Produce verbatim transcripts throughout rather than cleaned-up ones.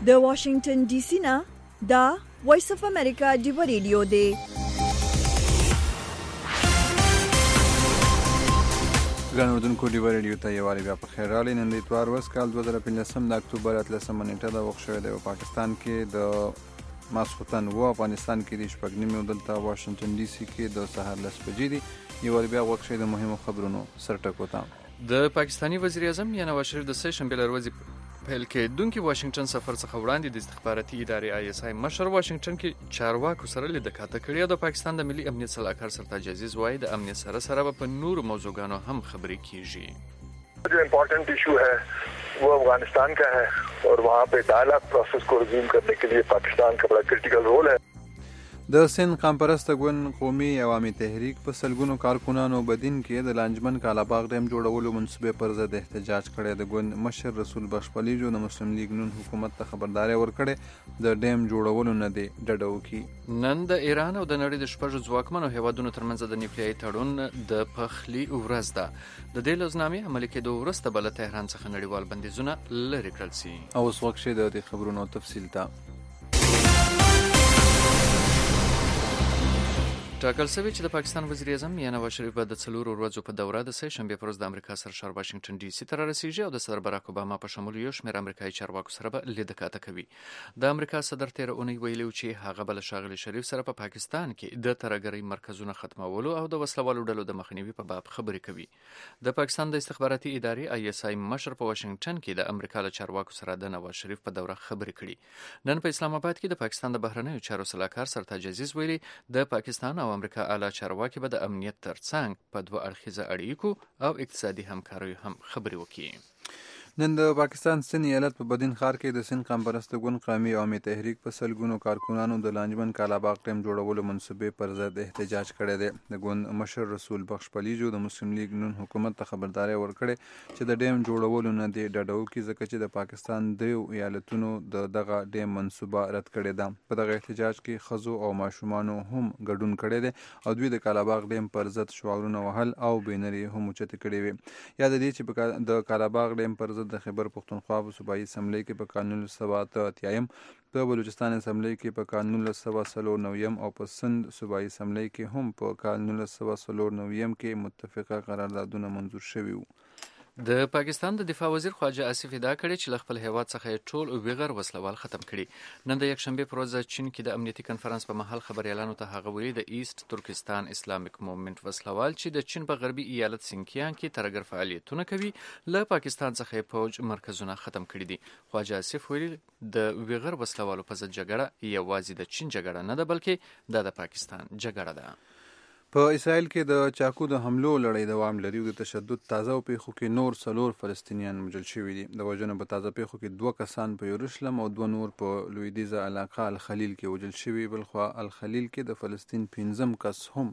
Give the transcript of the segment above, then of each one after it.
د واشنگټن ډي سي نه دا وایس اف امریکا دی ریډیو دی. ګران اردوونکو ډیو ریډیو ته یو وارې بیا په خیر راغلی. نن د اتوار ورځ کال دوه زره پنځلسم د اکتوبر اتلسمه نیټه ده. وخت شوی دی په پاکستان کې د ماسخوتن و افغانستان کې د شپږ نیمې او دلته واشنګټن ډي سي کې د سهار لس بجې دي. یو وارې بیا وخت شوی د مهمو خبرونو سرټکو ته. د پاکستاني وزیر اعظم یا نواز شریف د سه شنبې له ورځې پیل کېدونکي واشنګټن سفر څخه وړاندې د استخباراتي ادارې آی اس آی مشر واشنګټن کې چارواکو سره لیدکاته کړې او د پاکستان د ملي امنیت سلاکار سرتاج عزیز وایي د امنیت سره سره په نورو موضوعګانو هم خبرې کیږي. जो important issue है वो अफगानिस्तान का है और वहाँ पे डायलॉग प्रोसेस को रिज्यूम करने के लिए पाकिस्तान का बड़ा क्रिटिकल रोल है. د سند قامپرسته ګوند قومي عوامي تحریک په سلګونو کارکونانو بدین کې د لانجمن کالاباغ ډیم جوړولو منصوبې پر ضد احتجاج کړی. د ګوند مشر رسول بخش پلیجو د مسلم لیگ نون حکومت ته خبرداري ورکړې د ډیم جوړولو نه دی ډډه وکړي. نن د ایران او د نړۍ د شپږو ځواکمنو هیوادونو ترمنځ د نیوکلیایي تړون د پخلي ورځ ده. د دې لوزنامې عملي کېدو وروسته به له تهران څخه نړیوال بندیزونه لرې کړل شي. او اوس وخت شي د دې خبرونو تفصیل ته. ټاکل شوی چې د پاکستان وزیر اعظم یا نواز شریف به د څلورو ورځو په دوره د سه شنبې پر ورځ د امریکا سرشار واشنګټن ډي سي ته رارسیږي او د صدر براک اوباما په شمول یو شمېر امریکایي چارواکو سره به لیدکاته کوي. د امریکا صدر تېره اونۍ ویلي و چې هغه به له ښاغلي شریف سره په پاکستان کې د ترهګرۍ مرکزونه ختمولو او د وسلوالو ډلو د مخنیوي په باب خبرې کوي. د پاکستان د استخباراتي ادارې آی اس آی مشر په واشنګټن کې د امریکا له چارواکو سره د نواز شریف په دوره خبرې کړي. نن په اسلام آباد کې د پاکستان د بهرنیو چارو سلاکار سرتاج عزیز ویلي د پاکستان او امریکا اعلی چارواکي به د امنیت ترڅنګ په دوه اړخیزه اړیکو او اقتصادي همکاریو هم خبرې وکړي. نن د پاکستان سند ایالت په بدین ښار کې د سند قامپرسته ګوند قومي عوامي تحریک په سلګونو کارکونانو د لانجمن کالاباغ ډیم جوړولو منصوبې پر ضد احتجاج کړی دی. د ګوند مشر رسول بخش پلیجو د مسلم لیگ نون حکومت ته خبرداري ورکړې چې د ډیم جوړولو نه دی ډډه وکړي ځکه چې د پاکستان دریو ایالتونو د دغه ډیم منصوبه رد کړې ده. په دغه احتجاج کې ښځو او ماشومانو هم ګډون کړی دی او دوی د کالاباغ ډیم پر ضد شعارونه وهل او بینرې هم اوچتې کړې وې. یاد دي چې د کالاباغ ډیم پر ضد د خیبر پختونخوا په صوبایي اسمبلی کې په کال نولس سوه اته اتیایم، په بلوچستان اسمبلی کې په کال نولس سوه څلور نویم او په سند صوبایي اسمبلی کې هم په کال نولس سوه څلور نویم کې متفقه قراردادونه منظور شوي وو. د پاکستان د دفاع وزیر خواجه آصف ادعا کړې چې له خپل هیواد څخه ټول ویغر وسلوال ختم کړي. نن د یکشنبې پر ورځ چین کې د امنیتي کنفرانس په مهال خبریالانو ته هغه ویلي د ایست ترکستان اسلامیک موومنټ وسلوال چې د چین په غربي ایالت سینکیان کې ترهګر فعالیتونه کوي له پاکستان څخه فوج مرکزونه ختم کړي دي. خواجه آصف ویلي د ویغر وسلوالو په ضد جګړه یوازې د چین جګړه نه ده بلکې دا د پاکستان جګړه ده. په اسرائیل کې د چاقو د حملو لړۍ دوام لري او د تشدد تازه پیښو کې نور څلور فلسطینیان وژل شوي دي. د وژنو په تازه پیښو کې دوه کسان په یروشلم او دوه نور په لویدیځه علاقه الخلیل کې وژل شوي. بلخوا الخلیل کې د فلسطین پنځم کس هم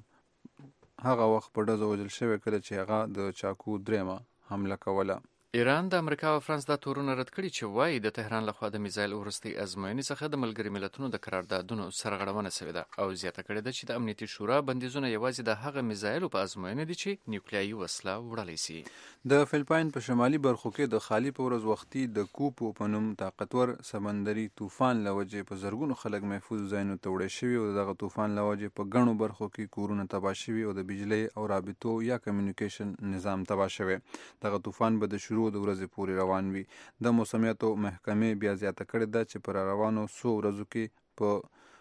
هغه وخت په ډزو وژل شوی کله چې هغه د چاقو درېمه حمله کوله. ایران د امریکا او فرانس دا تورونه رد کړي چې وایي د تهران لخوا د میزایل وروستۍ ازموینې څخه د ملګري ملتونو د قراردادونو سرغړونه شوې ده او زیاته کړې ده چې د امنیتي شورا بندیزونه یوازې د هغه میزایلو په ازموینه دي چې نیوکلیایي وسله وړلی شي. د فلپاین په شمالي برخو کې د خالي په ورځ وختي د کوپو په نوم طاقتور سمندري طوفان له وجې په زرګونو خلک محفوظ ځایونو ته وړي شوي او دغه طوفان له وجې په ګڼو برخو کې کورونه تباه شوي او د بجلۍ او رابطو یا کمیونیکیشن نظام تباه شوی. دغه طوفان به د شروع د ورځې پورې روان وي. د موسمیاتو محکمې بیا زیاته کړې ده چې پر روانو څو ورځو کې په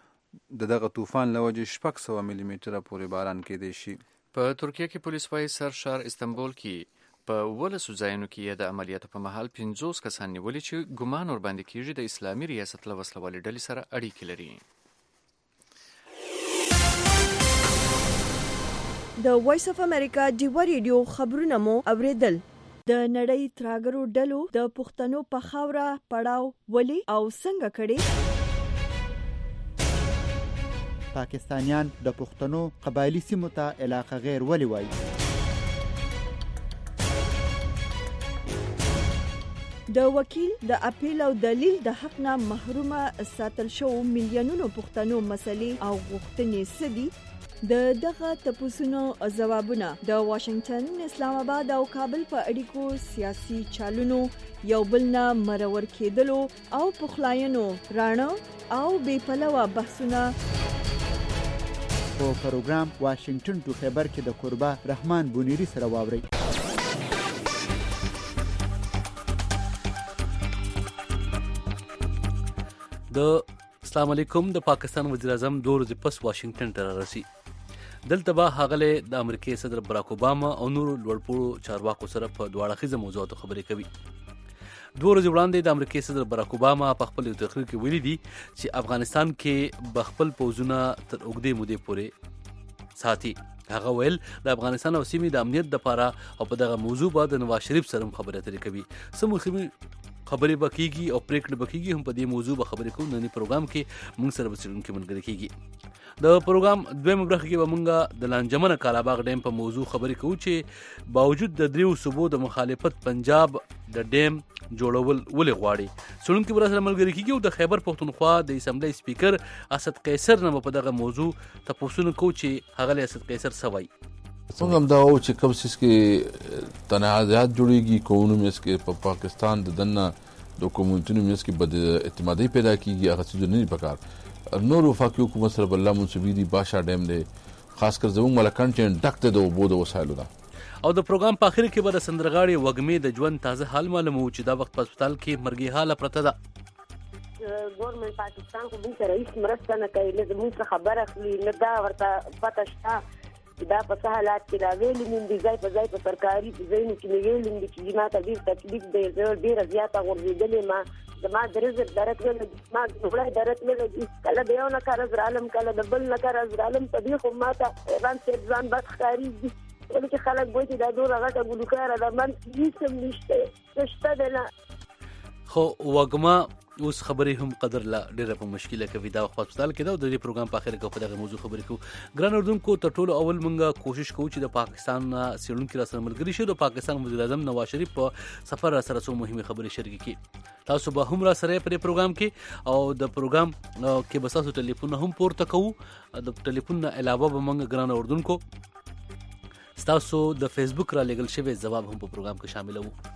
دغه طوفان له وجې شپږ سوه ملي میټره پورې باران کېدی شي. په ترکیه کې پولیس وايي سرشار استانبول کې په ولسو ځایونو کې د عملیاتو په مهال پنځوس کسان نیولي چې ګمان ورباندې کېږي د اسلامي ریاست له وسلوالې ډلې سره اړیکې لري. د وایس اف امریکا دی ریډیو خبرونه مو اوریدل. د نړۍ ترهګرو ډلو د پښتنو په خاوره پړاو ولې او څنګه کړي؟ پاکستانیان د پښتنو قبایلی سیمو ته علاقه غیر ولې وایي؟ د وکیل د اپیل او دلیل د حق نه محرومه ساتل شو میلیونونو پښتنو مسلې او غوښتنې څه دي؟ د دغه تپوسونو ځوابونه د واشنگټن، اسلام آباد او کابل په اړیکو سیاسي چالونو یو بل نه مرور کېدلو او پخلاینو راڼه او بې پلوه بحثونه په پروګرام واشنگټن ټو خبر کې د قربا رحمان بونیری سره واوري. د السلام علیکم. د پاکستان وزیر اعظم دوه ورځې پس واشنگټن ته رارسي. دلته به هغه د امریکای صدر براک اوباما او نورو لوړپوړو چارواکو سره په دوه اړخیزه موضوعاتو خبرې کوي. دوه ورځې وړاندې د امریکای صدر براک اوباما په خپل تقریر کې ویلي دي چې افغانستان کې به خپل پوځونه تر اوږدې مودې پورې ساتي. هغه ویل د افغانستان او سیمې د امنیت لپاره او په دغه موضوع به د نواز شریف سره خبرې اترې کوي. سمو خبرې بکیږي او پریکړه بکیږي. هم په دې موضوع به خبرې کوو. نن پروګرام کې موږ سره به څېړونکي ملګري کیږي. د پروګرام دویمه برخه کې به موږ د لانجمن کالاباغ ډیم په موضوع خبرې کوو چې باوجود د دریو صوبو د مخالفت پنجاب د ډیم جوړول ولې غواړي. څېړونکي به سره ملګري کیږي او د خیبر پښتونخوا د اسمبلی سپیکر اسد قیصر نه په دغه موضوع تپوسونه کوو چې هغه له اسد قیصر سوای. څنګه هم دا و چې کوم څیز کې تنازعات جوړیږي، کوونو مېس کې په پاکستان د دننه د کومونټونو مېس کې بد اعتمادي پیدا کیږي. هغه څه نه دي پکار. نور وفاقي حکومت سره بل منسوبي دي. باشا ډیم دی خاص کر زموږ ملکان چې ډک ته د اوبو د وسایلو ده. او د پروګرام په اخر کې به د سندرغاړي وږمې د ژوند تازه حال معلومو چې دا وخت په هسپتال کې مرګي حاله پرته ده. ګورنمنت پاکستان خو موږ سره هیڅ مرسته نه کوي. نه زموږ خبره اخلي، نه دا ورته پته شته دا په څه حالات کې راغلي. نن د ځای په ځای په سرکاري ځایونو کې مې ویلي دي چې ما ته ډېر تکلیف دی. زه ډېره زیاته غورځېدلې ما زما د رزق درک نه لګي، ما وړای درک نه لګي. کله د یو نه قرض رالم، کله د بل نه قرض رالم. په دې خو ما ته ایران صاحب ځان بد ښکارېږي. ولې چې خلک وایي چې دا دومره غټه ګلوکاره ده، من هېڅ هم نشته، شته دی نه. خو وږمه اوس خبرې هم قدر لا ډیره په مشکله کوي. دا وخت په هسپتال کې ده او د دې پروګرام په اخر کې په دغه موضوع خبرې کوو. ګران اردوونکو، تر ټولو اول موږ کوشش کوو چې د پاکستان څېړونکي را سره ملګري شي. د پاکستان وزیر اعظم نواز شریف په سفر را سره څو مهمې خبرې شریکې کړي. تاسو به هم را سره په دې پروګرام کې او د پروګرام کې به تاسو ټلیفون هم پورته کوو. د ټلیفون نه علاوه به موږ ګران اردوونکو تاسو د فیسبوک را لګل شوی ځواب هم په پروګرام کې شاملوو.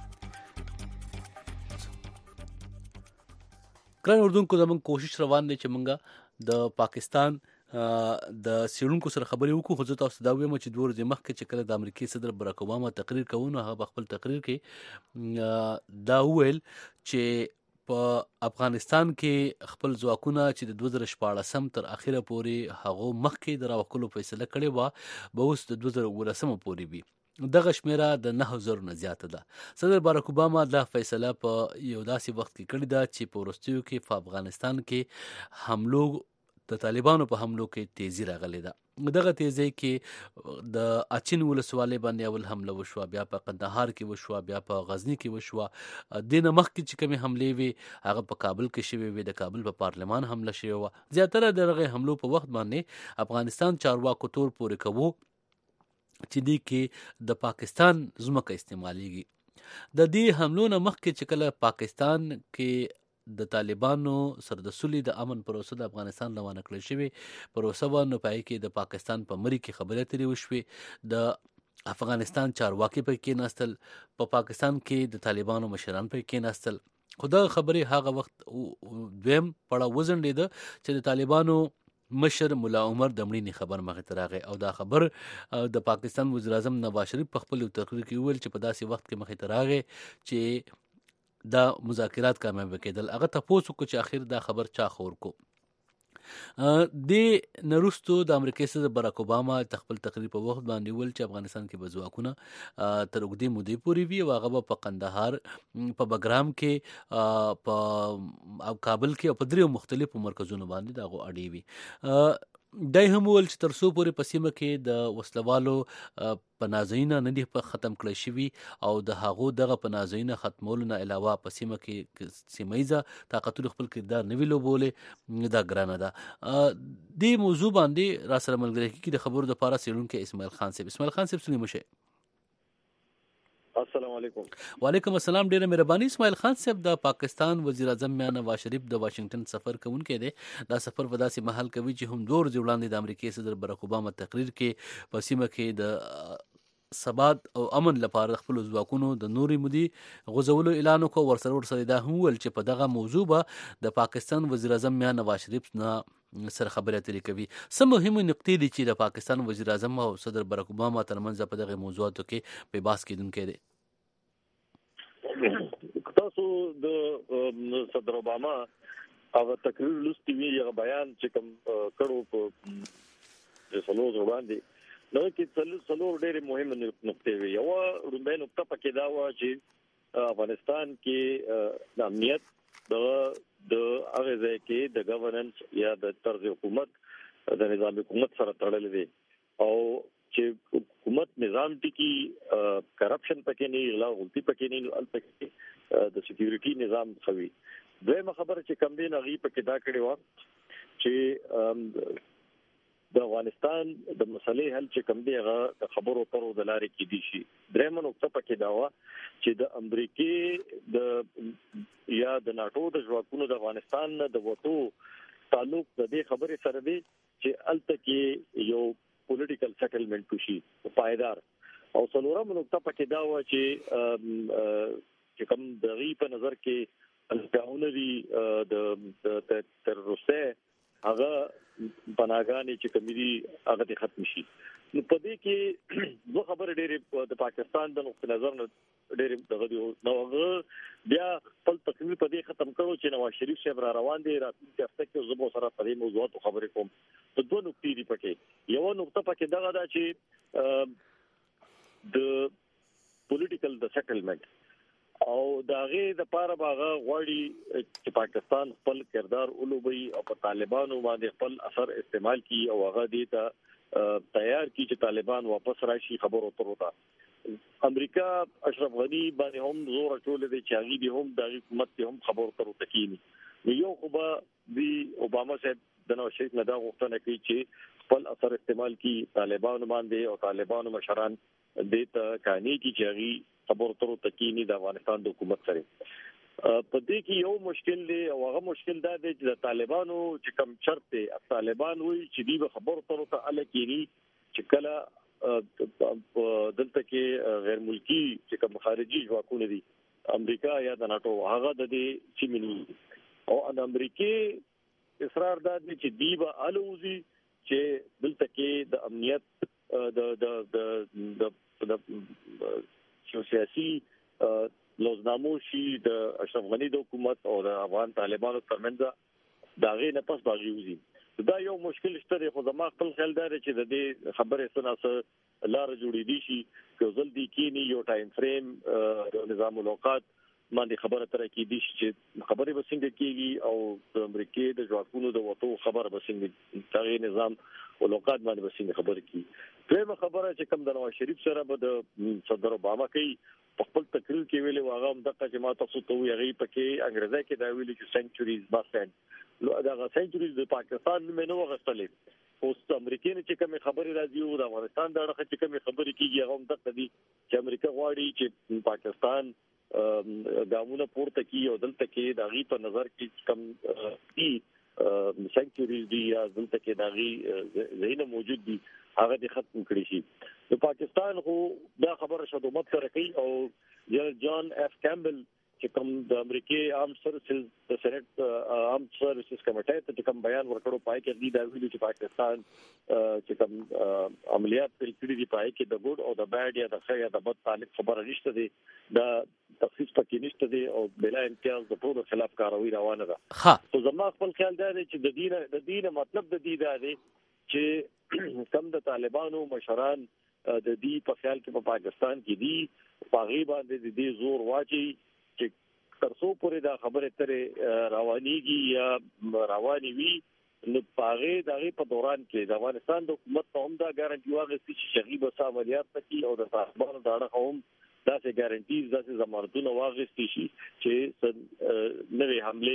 ګران اردوونکو، زموږ کوشش روان دی چې موږ د پاکستان د څېړونکو سره خبرې وکړو. خو زه تاسو دا وایم چې دوه ورځې مخکې چې کله د امریکای صدر براک اوباما تقریر کوو نو هغه په خپل تقریر کې دا وویل چې په افغانستان کې خپل ځواکونه چې د دوه زره شپاړسم تر اخره پورې هغو مخکې د راوښکلو فیصله کړې وه به اوس د دوه زره اوولسمه پورې وي. دغه شمیره د نهو زرو نه زیاته ده. صدر باراک اوباما دا فیصله په یو داسې وخت کې کړې ده چې په وروستیو کې په افغانستان کې حملو د طالبانو په حملو کې تیزی راغلی ده. دغه تیزی کې د اچین ولسوالۍ باندې اول حمله وشوه، بیا په قندهار کې وشوه، بیا په غزني کې وشوه. دې نه مخکې چې کومې حملې وي هغه په کابل کې شوې وي. د کابل په پارلمان حمله شوې وه. زیاتره د هغې حملو په وخت باندې افغانستان چارواکو تور پورې کوو چې دې کې د پاکستان ځمکه استعمالیږي. د دې حملو نه مخکې چې کله پاکستان کې د طالبانو سره د سولې د امن پروسه د افغانستان روانه کړل شوې پروسه وه، نو پای کې د پاکستان په مری کې خبرې اترې وشوې. د افغانستان چارواکي پکې کېناستل، په پاکستان کې د طالبانو مشران پکې کېناستل. خو دغه خبرې هغه وخت دویم پړاو وځنډېده چې د طالبانو مشر ملا عمر د مړینې خبر مخې ته راغی او دا خبر د پاکستان وزیر اعظم نواز شریف په خپل تقریر کې وویل چې په داسې وخت کې مخې ته راغی چې دا مذاکرات کامیاب کېدل. هغه تپوس وکړو چې اخر دا خبر چا خور کو. د نرستو د امریکای صدر براک اوباما د خپل تقریر په وخت باندې ویل چې افغانستان کې به ځواکونه تر اوږدې مودې پورې وي او هغه به په قندهار، په بګرام کې، په کابل کې او په دریو مختلفو مرکزونو باندې د هغو اډې وي. دای هم ویل چې تر څو پورې په سیمه کې د وسلوالو پناه نه دي ختم کړی شوي او د هغو دغه پناه ختمولو نه علاوه په سیمه کې سیمه ییزه طاقتونو خپل کردار نه وي لوبولی، دا ګرانه ده. دې موضوع باندې را سره ملګری کېږي د خبرو دپاره څېړونکی اسماعیل خان صاحب. اسماعیل خان صاحب څنګه مشه؟ السلام علیکم. وعلیکم السلام. ډیره مهرباني. اسماعیل خان صاحب د پاکستان وزیر اعظم میاں نواز شریف د واشنگټن سفر کوونکی دی. دا سفر په داسې مهال کوي چې هم دوه ورځې وړاندې د امریکای صدر باراک اوباما تقریر کې په سیمه کې د ثبات او امن لپاره خپل ځواکونو د نوري مودي غوځولو اعلان وکړ. ورسره ورسره دا هم ویل چې په دغه موضوع به د پاکستان وزیر اعظم میاں نواز شریف نه سره خبرې اترې کوي. څه مهمه نقطې دي چې د پاکستان وزیر اعظم او صدر باراک اوباما ترمنځ په دغه موضوعاتو کې په بحث کېدونکي دي؟ تاسو د صدر اوباما هغه تقریر لوستي وی هغه بیان چې کوم کړو په سلوز وړاندې نو کې څلور څلور ډېرې مهمه نقطې وي. یو رومبه نقطه پکې دا و چې افغانستان کې د امنیت د د هغه ځای کې د ګورننس یا د طرز حکومت د نظام حکومت سره تړلې دي او چې حکومت نظام ټکی کرپشن پکې نه غلا غلطي پکې نه البته د سکیورټي نظام خوي. دویمه خبره چې کم دین غي پکې دا کړي و چې د افغانستان د مسلې حل چې کم دی هغه خبرو ترو د لارې کې دي شي. درېمه نقطه پکې دا و چې د امریکای د یا د ناتو د ځواکونو د افغانستان د وټو تعلق د دې خبرې سره دی چې الته کې یو پولیټیکل سیټلمنٹ وشي پایدار. او څلورم نقطه پکې دا و چې چې کوم د غي په نظر کې الکاونري د تروریسته هغه بناګانې چې کمیدي هغه ته ختم شي. نو په دې کې دوه خبرې ډېرې د پاکستان د نقطه نظر نه ډېرې دغه دی. نو بیا خپل تقریر په دې ختم کړو چې نواز شریف صاحب را روان دي راتلونکي هفته کې زه به سره په دې موضوعاتو خبرې کوم. په دوه نقطې دي پکې. یو نقطه پکې دغه دا چې د پولیټیکل د سیټلمنٹ او داغه د پاره باغه غوړي چې پاکستان خپل کردار اولوبي او په طالبانو باندې خپل اثر استعمال کی او هغه دې ته تیار کی چې طالبان واپس راشي خبرو تر وتا. امریکا اشرف غنی باندې هم زور ټول دي چې هغه به هم د حکومت ته هم خبرو تر وتا کینی. یو خو به دی اوباما صاحب د نو شیخ نه دا غوښتنه کوي چې خپل اثر استعمال کی طالبان باندې او طالبانو مشران دې ته کانی کی چې خبر تر تکینی د افغانستان د حکومت سره. په دې کې یو مشکل دی او هغه مشکل دا دی چې د طالبانو چې کم شرط دی طالبان وایي چې دی به خبر تر ته الکيري چې کله دلته کې غیر ملکی چې کوم خارجي ځواکونه دي امریکا یا د ناتو هغه د دې چې مني او د امریکای اصرار دا دی چې دی به الوزي چې دلته کې د امنیت د د د سیاسي لوزنامو شي د اشرف غنی د حکومت او د افغان طالبانو ترمنځ دا غي نه پس باغي وزي. دا یو مشکل شته خو زما خپل خیال دی چې د دې خبرې سناسه لار جوړې دي شي چې ځلدي کینی یو ټایم فریم د نظام الاوقات باندې خبره تر کې دي چې خبرې به څنګه کیږي او د امریکای د ځواکونو د وټو خبره به څنګه تغیر نظام الاوقات باندې به څنګه خبره کیږي. دغه خبره چې کوم د نواز شریف سره به د صدر اوباما کوي په خپل تقریر کې ویلي واغه هم د قجمات تاسو ته وی غي پکې انګريزي کې دا ویلي چې سنچوريز باسند نو دا سنچوريز د پاکستان نوم نه وغستلې. اوس امریکای چې کوم خبرې راځي او د افغانستان د اړه چې کوم خبرې کیږي هغه هم د دې چې امریکا غواړي چې پاکستان ګامونه پورته کی او دلته کې د غي په نظر کې کم دي سنچوريز دي یا دلته کې د غي زینه موجود دي هغه د ختم کړی شي. د پاکستان خو دا خبره شدومت سره کوي او جنرال جان اف کیمبل چې کوم د امریکای عام سروسز د سېنات عام سروسز کمیټې ته کوم بیان ورکړو پای کې دی دا ویلي چې پاکستان چې کوم عملیات پر کړی دی پای کې د ګډ او د بیډ یا د خیر د بد تعلق خبره نشته دی دا تخصیص پکې نشته دی او بلا امتیاز د ټول خلاف کاروي روانه ده. ها خو زما خپل خیال دی چې د دین د دین مطلب د دې دا دی چې کم د طالبانو مشران د دې په خیال کې په پاکستان کې دي پاغي باندې د دې زور واچي چې ترڅو پورې دا خبره ترې روانيږي یا رواني وي نو پاغي دغه په دوران کې د افغانستان د حکومت ته هم دا ګارانټي واغستې چې شغیب عملیات پکې او د طالبانو د اړه هم دا څه ګارانټیز دا څه ضمانتونه واغستې شي چې نوې حمله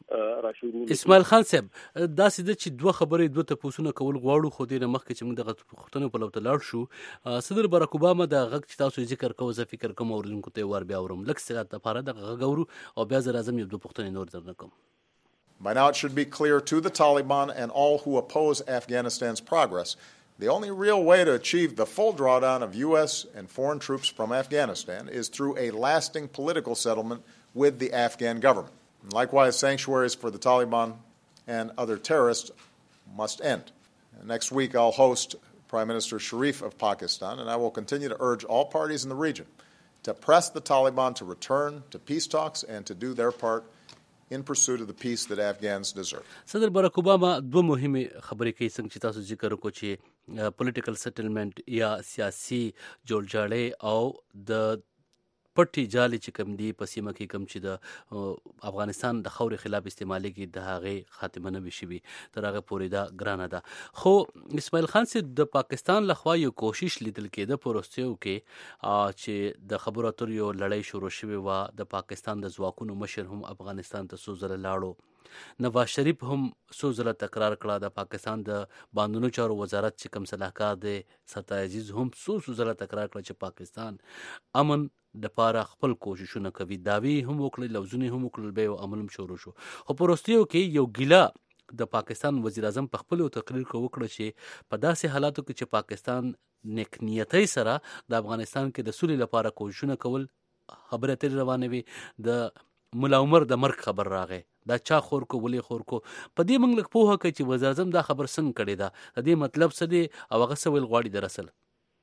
را شروع. اسماعیل خان صاحب دا سده چې دوه خبرې دوه تپوسونه کول غواړو، خو دې نه مخکې چې موږ دغه پوښتنو په لور ته لاړ شو. صدر باراک اوباما د غږ چې تاسو ذکر کوو زه فکر کوم اورېدونکو ته ور بیا اورم لږ څه لپاره دغه غږ اورو او بیا زه راځم یو دوه پوښتنې نور درنه کوم. By now it should be clear to the Taliban and all who oppose Afghanistan's progress the only real way to achieve the full drawdown of U S and foreign troops from Afghanistan is through a lasting political settlement with the Afghan government. Likewise, sanctuaries for the Taliban and other terrorists must end. Next week, I'll host Prime Minister Sharif of Pakistan, and I will continue to urge all parties in the region to press the Taliban to return to peace talks and to do their part in pursuit of the peace that Afghans deserve. صدر باراک اوباما دوه مهمه خبرې کوي څنګه چې تاسو ذکر وکړو چې پولیټیکل سیټلمنٹ یا سیاسي جوړجاړی او د پټي جالي چې کم دي په سیمه کې کم چې د افغانستان د خاورې خلاف استعمالېږي د هغې خاتمه نه وي شوي تر هغه پورې دا ګرانه ده. خو اسماعیل خان صاحب د پاکستان لخوا یو کوشش لیدل کېده په وروستیو کې چې د خبرو اترو یو لړۍ شروع شوې وه. د پاکستان د ځواکونو مشر هم افغانستان ته څو ځله لاړو، نواز شریف هم څو ځله تکرار کړه، د پاکستان د بانډونو چارو وزارت چې کوم صلاحکار دی ستا عزیز هم څو څو ځله تکرار کړه چې پاکستان امن د پاره خپل کوششونه کوي. داوی هم وکړل، لوزونه هم وکړل، به او عمل هم شروع شو. خو په وروستیو کې یو ګیله د پاکستان وزیر اعظم په خپل تقریر کې وکړه چې په داسې حالاتو کې چې پاکستان نیک نیتۍ سره د افغانستان کې د سولې لپاره کوششونه کول، خبره تر روانه وي د ملا عمر د مرګ خبر راغی، دا چا خور کو ولې خور کو. په دې موږ لږ پوهه کوي چې وزیر اعظم دا خبر څنګه کړی ده، د دې مطلب څه دی او هغه څه ویل غواړي در اصل.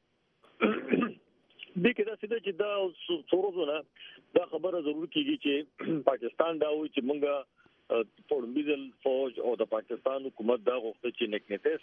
دې کې دا څه چې دا څورونه دا خبره ضرور کیږي چې پاکستان دا وایي چې موږ پوړمبیزل فوج او د پاکستان حکومت دا غوښتي چې نکنته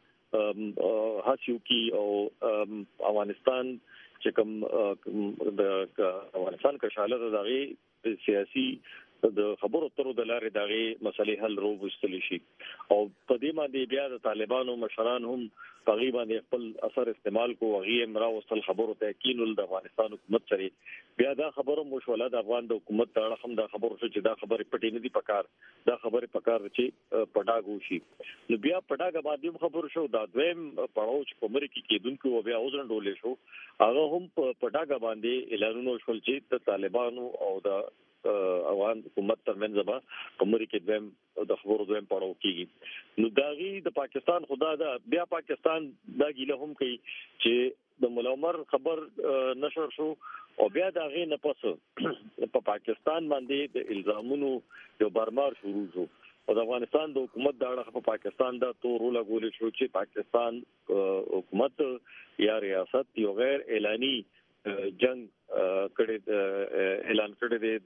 سره هڅه وکړي او افغانستان چې کوم د افغانستان کشاله دغه سیاسي د خبرو ترو د لارې دغه مسلې حل روبستل شي او په دې باندې بیا د طالبانو مشران هم تقریبا خپل اثر استعمال کو وغي امرا وصل خبرو ته کینول د افغانستان حکومت سره بیا دا خبره مشوله د افغان د حکومت ته هم دا خبره چې دا خبره پټې نه دي پکار، دا خبره پکار چې پټاګو شي. نو بیا پټاګ باندې خبر شو دا دویم پړاو چې کومر کې کېدونکو بیا اوزن ډولې شو، هغه هم پټاګ باندې اعلانونه شول چې د طالبانو او د افغان حکومت ترمنځ به کومري کې دویم د خبرو دویم پړاو کیږي. نو داغي د پاکستان خدا دا بیا پاکستان دا ګیله هم کوي چې د مولا عمر خبر نشر شو او بیا داغي نه پس په پاکستان باندې د الزامونو یو برمار شروع شو او د افغانستان د حکومت دا اړه په پاکستان دا تور لګول شو چې پاکستان حکومت یا ریاست یو غیر اعلاني جنگ کړي اعلان کړی دی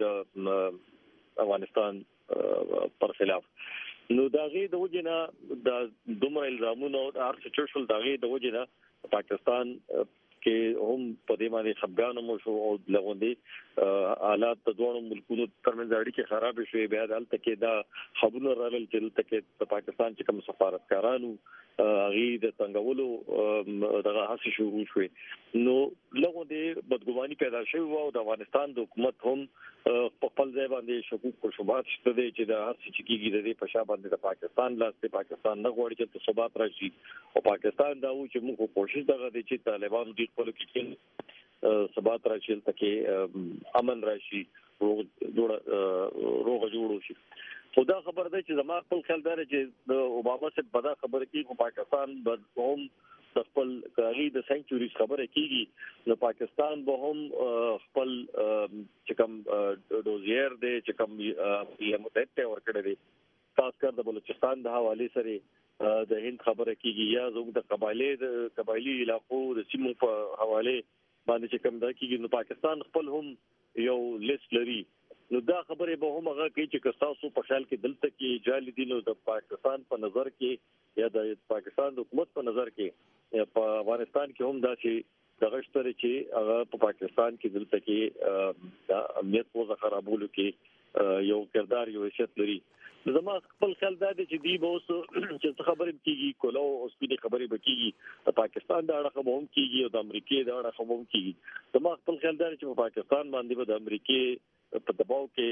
د افغانستان پر خلاف. نو داغي د وجنه د دومره الزامونو او هر څه چشل داغي د وجنه پاکستان کې هم په دې باندې خپګان مو شو او لغوندي حالات د دوه ملکونو ترمنځ اړیکې خراب شوې. بیا دلته کې دا خبرونه راغلل چې دلته کې د پاکستان چې کوم سفارتکارانو غي د څنګهولو دغه هڅه شروع شوې. نو لغوندي بدګماني پیدا شوې او د افغانستان د حکومت هم په خپل ځای باندې شکوک او شبهات شته دي چې د هر څه چې کیږي د دې په شا باندې د پاکستان لاس پاکستان نه غواړي چې ثبات راشي او پاکستان دا و چې موږ کوشش دغه دي چې طالبان دې خپل کې ثبات راشي ترڅو امن راشي روغ جوړ روغ جوړ شي. خدا خبر ده چې زما خپل خیال دار چې د اوباما سے بدا خبر کې پاکستان به هم خپل کاغی د سنچوري خبره کیږي نو پاکستان به هم خپل چې کوم ډوزیر دی چې کوم یې متحده ورکړي دي خاص کر د بلوچستان د حواله سره د هند خبره کیږي یا زموږ د قبایلی د قبایلی علاقو د سیمو په حواله باندې چې کوم دا کیږي نو پاکستان خپل هم یو لیست لري. نو دا خبره به هم هغه کوي چې کستاسو په خیال کې دلته کې جالي دي نو د پاکستان په نظر کې یا د پاکستان د حکومت په نظر کې په افغانستان کې هم دا چې د غشتره چې هغه په پاکستان کې دلته کې د امنیت په خرابولو کې یو کردار یو حیثیت لري. زما خپل خیال دا دی چې دی به اوس چې خبرې کیږي کوله او سپیډي خبرې وکړي د پاکستان د اړه هم کیږي او د امریکای د اړه هم کیږي. زما خپل خیال دا چې په پاکستان باندې به د امریکای په دباو کې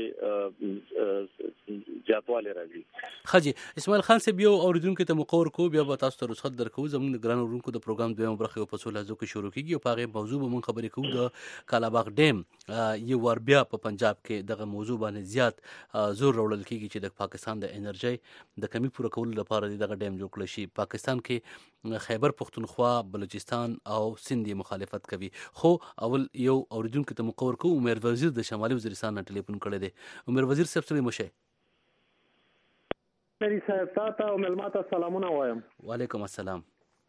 زیاتوالی راځي. خاجي اسماعیل خان صاحب یو اوریدونکو ته مقور کو بیا به تاسو ته رخصت درکو. زموږ ګران اوریدونکو د پروګرام دویم برخه په سول ازو کې شروع کیږي او په هغه موضوع به مونږ خبرې کوو د کالاباغ ډیم یو ور بیا په پنجاب کې دغه موضوع باندې زیات زور راوړل کیږي چې د پاکستان د انرژي د کمی پوره کولو لپاره دغه ډیم جوړ کړل شي. پاکستان کې خیبر پختونخوا، بلوچستان او سندھ مخالفت کوي. خو اول یو اوریدونکو ته مقور کو عمر وزیر د شمالي وزیرستان نه ټلیفون کړی دی. عمر وزیر صاحب سره مشه مری صاحب تاسو او ملماته سلامونه وایم. وعلیکم السلام.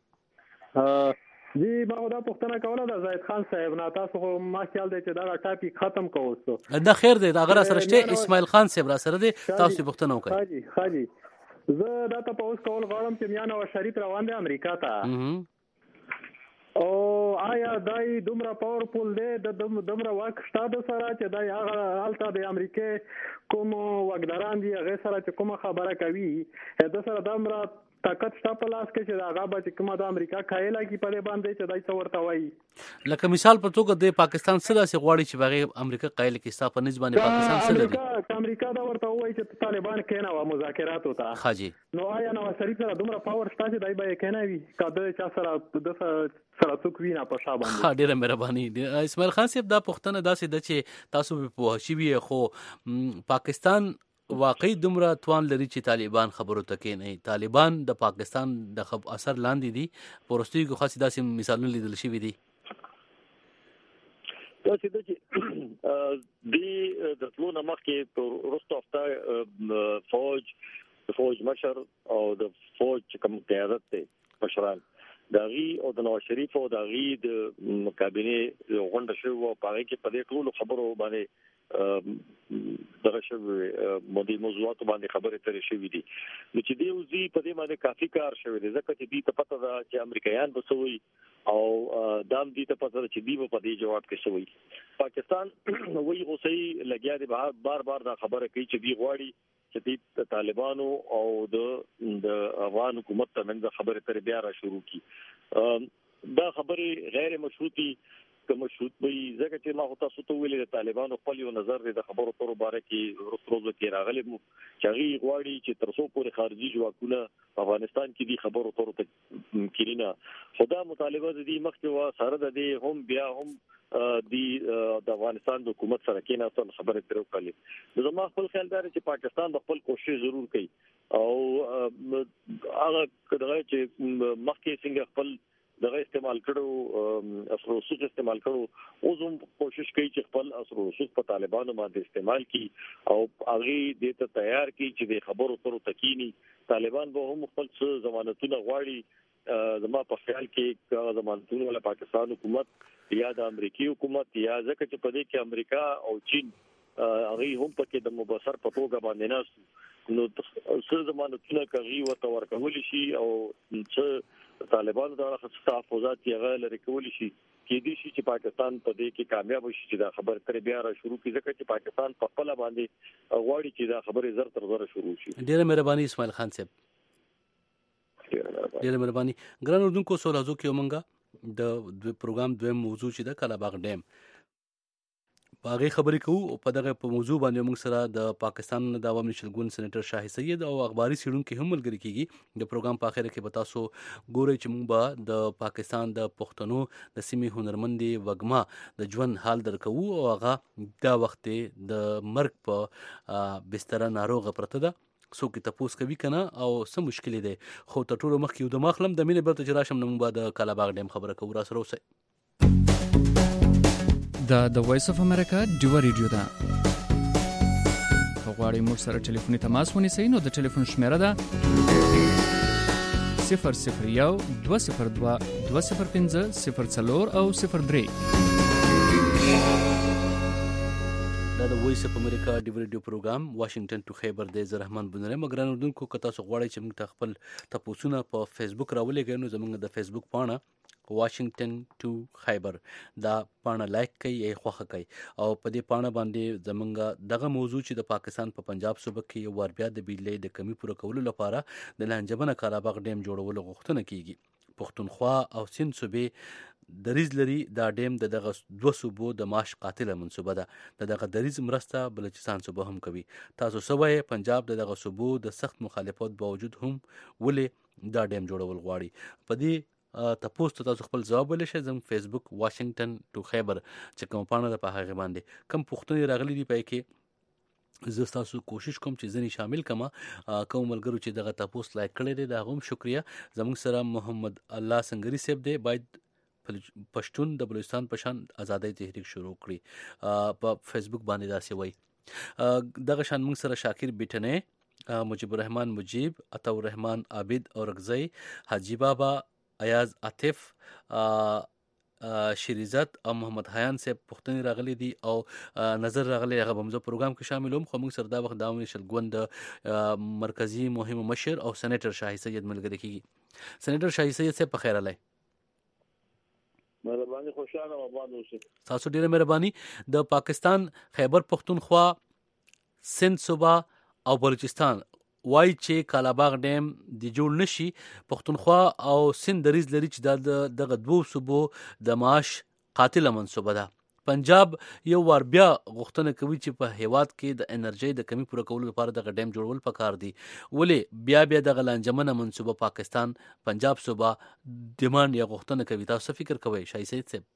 جی ما دا پښتنه کوله د زید خان صاحب نه تاسو ما خیال دی چې دا ټاپک ختم کوو. دا خیر دی دا غره سره شته اسماعیل خان صاحب را سره دی تاسو پښتنه وکړئ. خاجي خاجي زه دا ته پوس کول غواړم چې میاں نواز شریف روان دی امریکا ته او آیا دای دومره پاورفول دی د دومره واک شته د سره چې دای هغه حالت د امریکا کوم وګداران دی هغه سره چې کومه خبره کوي د سره دومره طاقت شته په لاس کې چې دا هغه به کومه د امریکا خایله کې په باندې چې دای څو ورته وایي. لکه مثال په توګه د پاکستان سره سي غواړي چې بغیر امریکا خایله کې ستاسو په نسبت پاکستان سره امریکا امریکا دا ورته وایي چې طالبان کېنه و مذاکرات وتا. خاجي نو آیا نو شریف سره دومره پاور شته چې دای به کېنه وي کده چې سره د سره څوک وینا په شابه باندې. ها ډیره مهرباني. اسماعیل خان صاحب دا پښتنه داسې د چې تاسو په هشي وي خو پاکستان واقعي دومره توان لري چې طالبان خبرو تکې نه. طالبان د پاکستان د خب اثر لاندې دي پرستوي کو خاصه داسې مثالونه لیدل شوي دي. دا چې د د ټولو نمخ کې ورسته هفته فوج فوج مشر او د فوج کوم قیادت ته مشران داغي او د نواز شریف او داغي د مقابله غونډه شو او پاره کې په دې ټولو خبرو باندې دغه شو مودي موضوعات باندې خبرې ترې شوې دي. نو چې دی وزي په دې باندې کافي کار شوی دی ځکه چې دې ته پته ده چې امریکایان بسوي او دام دې ته پته ده چې دی په دې جواب کې شوی. پاکستان وایي اوسې لګیا دی بار بار دا خبره کوي چې دی غواړي چې د طالبانو او د افغان حکومت ترمنځ خبرې تر بیا را شروع کی. دا خبرې غیر مشروطي کوم مشروط وي ځکه چې ما هو تاسو ته ویلي د طالبانو خپل یو نظر دی د خبرو تر باره کې ورسروزو کې راغلي چې غي غواړي چې تر څو پورې خارجي ځواکونه افغانستان کې دي خبرو تر کېرینه خدا مطالبه دي مخکې وا سره د دې هم بیا هم دی د افغانستان د حکومت سره کې نه ټول خبره تر وکړي. زما خپل خیال دی چې پاکستان خپل کوشش ضرور کوي او هغه کله چې مخکې څنګه خپل دغه استعمال کړو اثر رسوخ استعمال کړو او زم کوشش کوي چې خپل اثر رسوخ په طالبانو باندې استعمال کړي او هغه دې ته تیار کړي چې د خبرو تر تکینی طالبان به هم خپل ضمانتونه غواړي. زما په خیال کې هغه ضمانتونه ول پاکستان حکومت یا د امریکای حکومت یا ځکه چې په دې کې امریکا او چین هغه هم پکې د مبصر په توګه باندې نه نو څه ضمانتونه کوي او تور کول شي او څه طالبانو د تحفظات یې غل لري کول شي کې دي چې پاکستان په دې کې کامیاب شي چې دا خبر تر بیا را شروع کی ځکه چې پاکستان په خپل باندې غواړي چې دا خبره زر تر زر شروع شي. ډیره مهرباني اسماعیل خان صاحب. ډیره مهرباني. ګران اردوونکو سولازو کې ومنګه د پروګرام دویم موضوع چې د کالاباغ ډیم باغې خبرې کوو او په دغه په موضوع باندې موږ سره د پاکستان د عوامي شلګون سېنیټر شاهي سید او اخباري سیډونکو هم ملګری کیږي. د پروګرام په اخر کې به تاسو ګورئ چې موږ به د پاکستان د پښتنو د سیمې هنرمندې وګما د ژوند حال درکو او هغه دا وخت د مرګ په بستر ناروغه پرته ده څوک تاسو کوي کنه او څه مشکل دي خو ته ټول مخ یو د مخلم د مینه برته راشم نن بعد کالاباغ ډیم خبره کوو را سره اوسه. دا د وایس اف امریکا ډیو ریډیو ده. غواړئ موږ سره ټلیفوني تماس ونیسئ نو د ټلیفون شمیره ده صفر صفر یو دوه صفر دوه دوه صفر پنځه صفر څلور او صفر درې. دا د وایس اف امریکا ډیو ریډیو پروګرام واشنگټن ټو خیبر د زرحمان بنره مګران اردوونکو کتا سو غواړي چې موږ خپل تاسو په فیسبوک راولېږئ نو زموږ د فیسبوک پاڼه واشنگټن ټو خیبر دا پاڼه لایک کړئ یا خوښه کړئ او په دې پاڼه باندې زمونږ دغه موضوع چې د پاکستان په پنجاب صوبه کې ور بیا د بجلی د کمی پوره کولو لپاره د لانجمنه کالاباغ ډیم جوړولو غوښتنه کیږي پښتونخوا او سند صوبې دریز لري. دا ډیم د دغه دوه صوبو د معاش قاتله منصوبه ده. د دغه دریز مرسته بلوچستان صوبه هم کوي. تاسو څه وایئ؟ پنجاب د دغه صوبو د سخت مخالفت باوجود هم ولې دا ډیم جوړول غواړي؟ په دې تپوس ته تاسو خپل ځواب ویلی شئ. زموږ فیسبوک واشنګټن ټو خیبر چې کوم پاڼه ده په هغې باندې کوم پوښتنې راغلي دي په کې زه ستاسو کوشش کوم چې ځینې شامل کړم. کوم ملګرو چې دغه تپوس لایک کړی دی د هغه هم شکریه. زموږ سره محمد الله سنگري صاحب دی. باید پښتون د بلوچستان په شان ازادۍ تحریک شروع کړي په فیسبوک باندې داسې وایي. دغه شان موږ سره شاکر بیټنی، مجیب الرحمن مجیب، عطا الرحمن عابد اورکزئی، حاجی بابا، ایاز عاطف، شریزت او محمد حیان صاحب پوښتنې راغلي دي او نظر راغلی. هغه به زه پروګرام کې شامل وم، خو موږ سره دا وخت د عوامي شلګون د مرکزي مهم مشر او سېنیټر شاهي سید ملګري کېږي. سېنیټر شاهي سید صاحب په خیر علی. مهرباني خوشاله آباد اوسئ. تاسو ډیره مهرباني. د پاکستان خیبر پښتونخوا، سند صوبه او بلوچستان وای چې کالاباغ ډیم د جوړ نشي. پښتونخوا او سند دریز لري چې دا دغه دوه صوبو د معاش قاتله منصوبه ده. پنجاب یو وار بیا غوښتنه کوي چې په هیواد کې د انرژي د کمی پوره کولو لپاره دغه ډیم جوړول پکار دي. ولې بیا بیا دغه لانجمنه منصوبه پاکستان پنجاب صوبه ډیماند یا غوښتنه کوي؟ تاسو فکر کوئ شاهي سید صاحب؟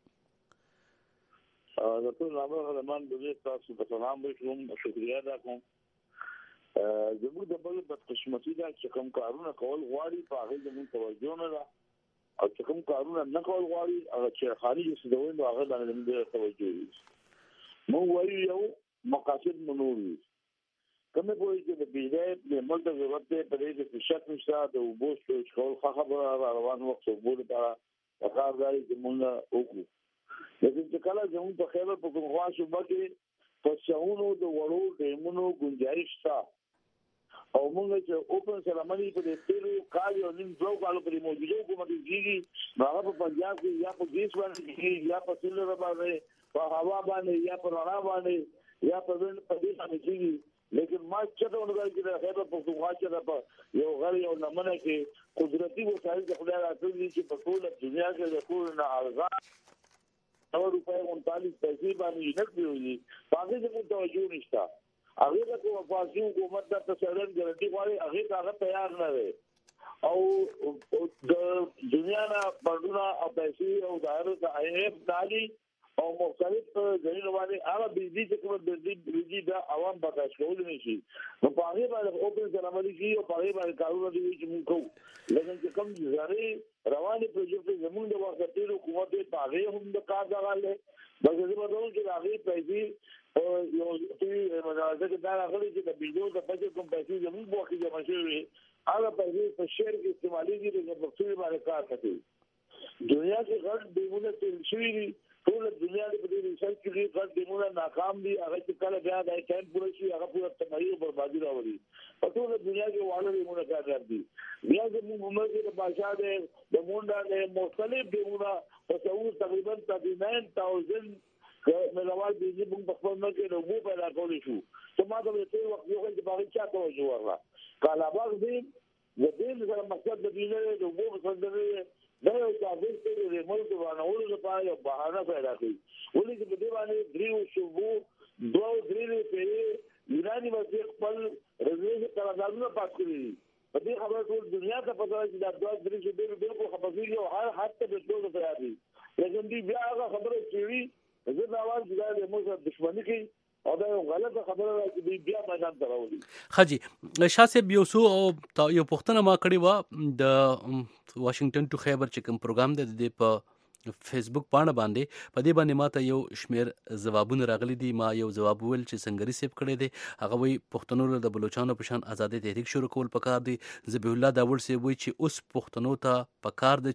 د ټول نامه علمان د دې تاسو په سلام وکړم، شکریا ادا کوم. زموږ د بل بدقسمتي ده چې کوم کارونه کول غواړي په هغه زموږ توجه نه ده، او چې کوم کارونه نه کول غواړي هغه چې خالي یې نو هغه باندې زموږ توجه وي. موږ وایو یو مقاصد منور وي. کومه پوهې چې د بجلی د ملک د ضرورت په دې کې شک نشته. د اوبو څښل ښه خبره روان وخت اوبو لپاره پکار دی چې موږ وکړو. لیکن چې کله زموږ په خیبر پښتونخوا صوبه کې په شاونو د وړو ډیمونو گنجائش شته او موږ چې اوپن سرمنی په دې تیرو کال او نیم دوه کالو په موجوده حکومت کې هغه په پنجاب کې یا په دیش باندې یا په سیلر باندې په هوا باندې یا په رڼا باندې یا په دې په دې باندې کې. لیکن ما چې څنګه وایي چې خیبر پښتونخوا چې په یو غړي او نمونه کې قدرتي وسایل د خدای راځي چې په ټول دنیا کې د ټول نه ارزان سو روپے انتالیس پیسې باندې یونټ ویلي باندې زموږ توجه نشته. هغه د کومفاسي حکومت د تسلط ګرځي غواړي هغه هغه تیار نه دی او د دنیا نه پردونه او پیسې او دایره د آی اف دالي او مختلف ځایونو باندې هغه بيزي چې کوم د بيزي د عوام برداشت کول نشي. نو په هغه باندې اوپن سرمنی کې او په هغه باندې کارونه دي چې موږ کوو. لیکن چې کوم ځای رواني پروژیکټ زموږ د وخت حکومت په هغه هم د کار غواړي. بلکې زه به چې هغه پیسې یو چې مزاجه کې دا راغلي چې د بيزو د بجټ کوم پیسې زموږ په وخت کې جمع شوي هغه پیسې په شهر کې استعمالي دي د پښتو باندې کار کوي. دنیا کې غټ دیونه چې شوي ټول دنیا په دې ریسرچ کې غټ دیونه ناکام دي. هغه چې کله بیا د ټایم پوره شي هغه پوره تباہي او بربادي راوړي. په ټول دنیا کې واړه دیونه کار کوي. بیا زموږ عمر کې د بادشاہ د مونډا د مختلف دیونه په څو تقریبا thirty-nine thousand ملوال بيزي موږ په خپل ملک کې نو پیدا کولې شو. ته ما ته په وخت یو ځل باندې چا توجه ورلا کالاباغ دې د دې سره مقصد د دې نه د وګړو څنګه دا یو ځای چې د ملک باندې لپاره یو بهانه پیدا کړي. ولې چې په دې باندې دریو شوبو دوه درې په ایرانی وزیر خپل رضوی قراردادونه پاس کړی. په دې خبره ټول دنیا ته پته ده چې دا دوه درې شوبې بالکل خپلېږي او هر حتی د ټول تیار دي. لیکن دې بیا هغه خبره چې زه دا وایم چې دا موږ دښمنی کوي او دا یو غلطه خبره ده چې بیا میدان ته راوړي. خاجي شاسب یو سو او یو پښتنه ما کړی و د واشنگټن ټو خیبر چې کوم پروګرام د دې په فیسبوک باندې باندې په دې باندې ماته یو شمیر ځوابونه راغلي دي. ما یو ځواب ویل چې سنگري سیب کړی دی. هغه وی پښتنو د بلوچستان په شان ازادي تحریک شروع کول پکار دی. ذبیح الله داور سی وی چې اوس پښتنو ته پکار دی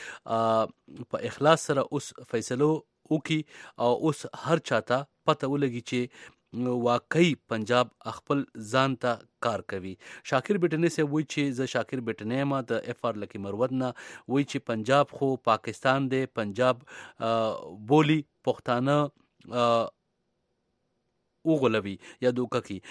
چې په اخلاص سره اوس فیصلو وکي او اوس هر چاته پته ولګي چې واقعي پنجاب خپل ځان ته کار کوي. شاکر بیٹنی سے وی چې ز شاکر بیٹنی ما د اف آر لکی مرود نه وی چې پنجاب خو پاکستان دی. پنجاب بولی پښتانه وګلوي یا دوکه کی.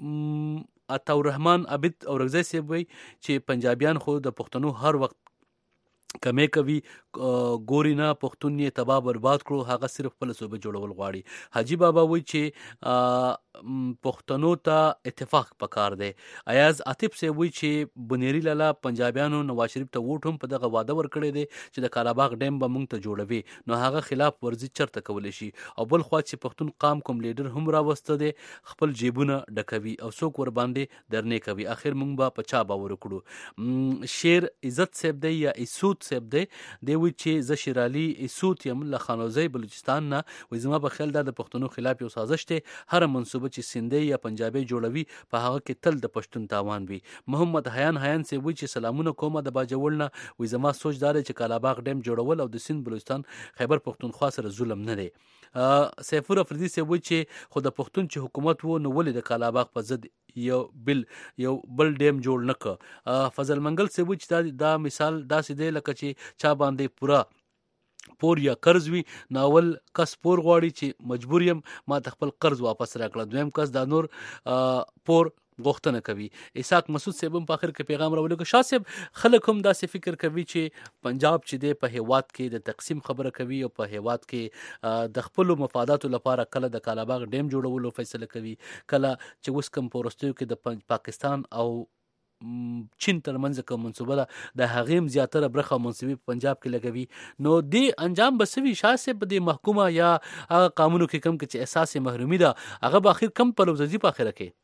عطا الرحمن عابد اورکزئی سے وی چې پنجابیان خو د پښتنو هر وخت کمې کوي ګوري نه پښتون یې تباہ برباد کړو هغه صرف خپل صوبه جوړول غواړي. حاجی بابا وایي چې پښتنو ته اتفاق پکار دی. ایاز عاطف سے وایي چې بنيري لالا پنجابیانو نواز شریف ته ووټ هم په دغه واده ورکړی دی چې د کالاباغ ډیم به موږ ته جوړوي نو هغه خلاف ورزي چرته کولی شي او بل خوا چې پښتون قام کوم لیډر هم راوسته دی خپل جیبونه ډکوي او څوک ور باندې درنې کوي اخر موږ به په چا باور وکړو. شیر عزت صاحب دی یا اسود صاحب دی دی وی چې ز شیر علي اسود یم له خانوزی بلوچستان نه وې زما په خیال دا د پښتنو خلاف یو سازش دی هر منصوبه چې سندي یا پنجابي جوړوي په هغه کې تل د پښتون تاوان وي. محمد حیان حیان سی وی چې سلامونه کومه د باجوړ نه وې زما سوچ دار چې کالاباغ ډیم جوړول او د سند بلوچستان خیبر پښتونخوا سره ظلم نه دی. سیفور افریدي سی وی چې خو د پښتون چې حکومت وو نو ولې د کالاباغ په ضد یو بل یو بل ډیم جوړ نه ک. فضل منګل سی وی چې دا مثال داسې دی لکه چې چا باندې پورا پور یا قرض وي ناول کس پور غواړي چې مجبور یم ما خپل قرض واپس راکړه دویم کس دا نور پور غوښتنه کوي. اسحاق مسعود صاحب په اخر کې پیغام راولو که شاه صاحب خلک هم داسې فکر کوي چې پنجاب چې دی په هیواد کې د تقسیم خبره کوي او په هیواد کې د خپل مفاداتو لپاره کله د کالاباغ ډیم جوړولو فیصله کوي کله چې اوس کوم پورستیو کې د پاکستان او چین ترمنځ کوم منصوبه ده د هغې زیاتره برخه منصوبې په پنجاب کې لګوي نو دې انجام به سوي شاه صاحب په دې محکومه یا هغه قانونو کې کم کې چې احساس محرومي ده هغه به اخر کم پلوزي په اخره کې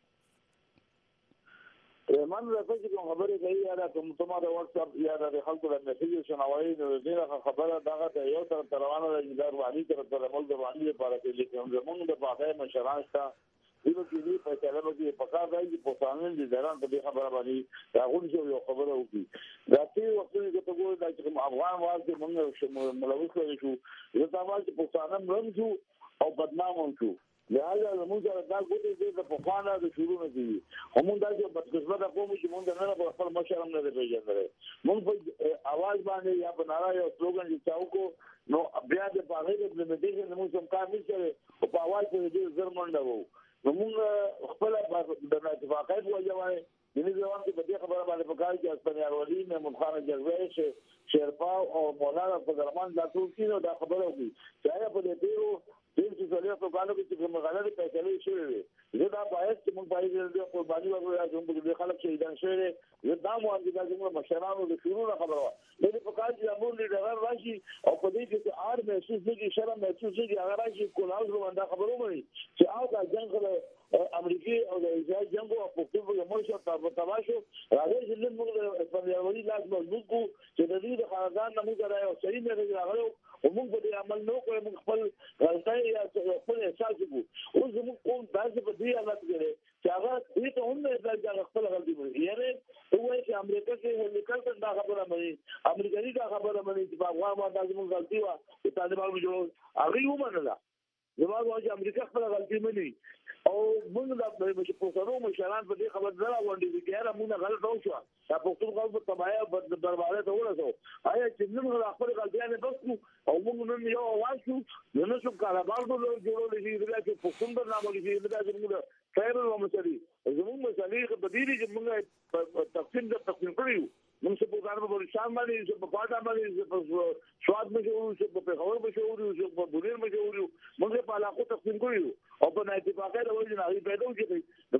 من راځي چې کوم خبرې کوي یا دا کوم ته ما د واتس اپ یا د خلکو د میسج شنوي نو دغه خبره دغه ته یو تر روانه د ادارې والی تر تر مول د والی لپاره کې لیکم زمونږ د باغې مشران شته دیو کې دې په کلمه کې پکار دی چې په ثانل دي دران په خبره باندې دا غوښ یو خبره وکړي دا چې وخت کې ته ګورې چې افغان واځي موږ ملوث شو زه دا واځي په ثانل مرم شو او بدنام شو لهدا موږ دا ګوتې د پخوانه د شروع نه دي همون دا چې بدقسمت قوم چې موږ نه په خپل مشرم نه پیژندل موږ په आवाज باندې یا په نارا یو سلوګان چې چاو کو نو بیا د باغې د امپلیمنټیشن موږ هم کار نه کړو په आवाज کې د زرمنډ وو نو موږ خپل د اتفاقات وځوي د نظام کې په دې خبره باندې پکای چې اسپانیال ولی نه مخانه جذبه شیرپا او مولانا فضلمان دا ټول کینو دا خبره وکړي چې په دې دیو دین چې څلور په کالو کې چې مغالره پیسې شوې زه دا باید چې موږ باید د قرباني ورکړو چې موږ د خلک چې دان شوې زه دا مو چې دا موږ مشرانو د شروع خبره ده په کال چې امور لیډر راشي او په دې کې آر محسوس دي شرم محسوس دي هغه راشي کولال رواندا خبرو مې چې او دا جنگ امریکای او د اسرائیل جنگ او په ټول مرشه په تماشو راځي چې موږ د اسپانیال ولی لاس مضبوط کو چې د دې خاندان نه موږ راځو صحیح نه راغلو او موږ به عمل نو کوو موږ خپل غلطۍ یا خپل احساس کوو او زموږ کوم داسې په دې حالت کې چې هغه دې ته هم نه ځي خپل غلطي وي یعنی هو چې امریکا کې هلیکوپټر دا خبره مې امریکایي دا خبره مې چې په افغان باندې موږ غلطي وا چې طالبانو جوړ هغه یو منله زموږ واجب امریکا خپل غلطي مني او موږ د پښتنو مشران په دې خبر نه راوړي چې یاره موږ غلط وشو دا پښتون خلک په تباہي په درباره ته ورسو آیا چې موږ خپل غلطیانه بسو او موږ نن یو आवाज شو نو څو کاروبار جوړول شي دا چې پښتون د نامو لري دا چې موږ خیر او مسلې زموږ مسلې په دې چې موږ تقسیم د تقسیم کړیو موږ څه په کار په بلشان باندې څه په پاټا باندې په سواد مې جوړو څه په خبر مې جوړو څه په بونیر مې جوړو موږ په علاقو تقسیم کړیو او په نایټ پاکه د وژن هغه پیدا وکړي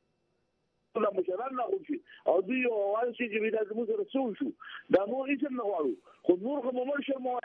د په مشران نه وشي او دوی او وایي چې ویدا زموږ سره څو شو دا مو هیڅ نه غواړو خو نور کوم مرشد مو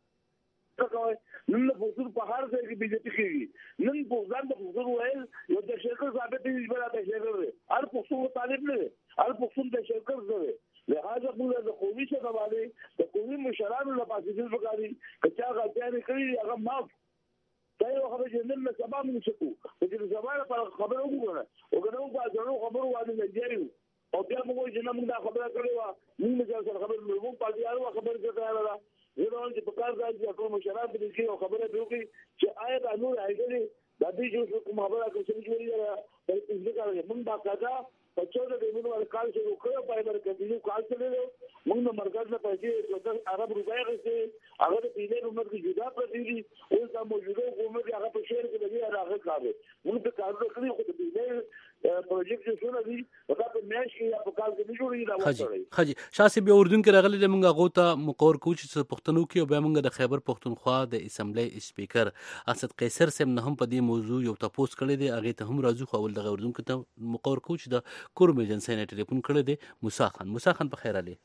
نن په ټول په هر ځای کې بيجټي کېږي نن په ځان د حضور وایي یو د شرکت ثابت دي چې بل د شرکت هر پښتون طالب نه هر پښتون د شرکت زوي لہذا موږ د قومي څخه باندې د قومي مشرانو لپاره چې وکړي کچا غلطیاں کړی هغه معاف دا یو خبره چې نن سبا موږ شکو چې سبا لپاره خبره وګورئ او ګنو په ځانو خبرو باندې لګیارو او بیا موږ چې موږ دا خبره کړې و موږ چې خبره موږ په دې اړه خبره کړې ده زه چې په کار ځای کې ټول مشران دې کې خبره وکړي چې آیا د نور ایډلې د دې چې کوم خبره کوي چې جوړي دا د دې کار موږ باقاعده په چوره د موږ ول کال چې وکړو په اړه کنټینیو کال چلے موږ نو مرکز نه پېږي چې عرب روپیا غوښتي هغه د پیلې عمر کې جدا پرې دي او دا موجوده حکومت هغه په شهر کې لګي هغه کار موږ په کار وکړي خو د پیلې پروجیکټ چې شو نه دي دا په میاش کې یا په کال کې نه جوړي وي دا وځي خجي شاسي به اردن کې راغلي موږ غوته مقور کوچ څه پښتنو کې او به موږ د خیبر پښتونخوا د اسمبلی سپیکر اسد قیصر سم نه هم په دې موضوع یو تاسو کړی دی هغه ته هم راځو خو ول د اردن کې ته مقور کوچ د کورم ایجنسی نه ټلیفون کړی دی موسی خان موسی خان په خیر علي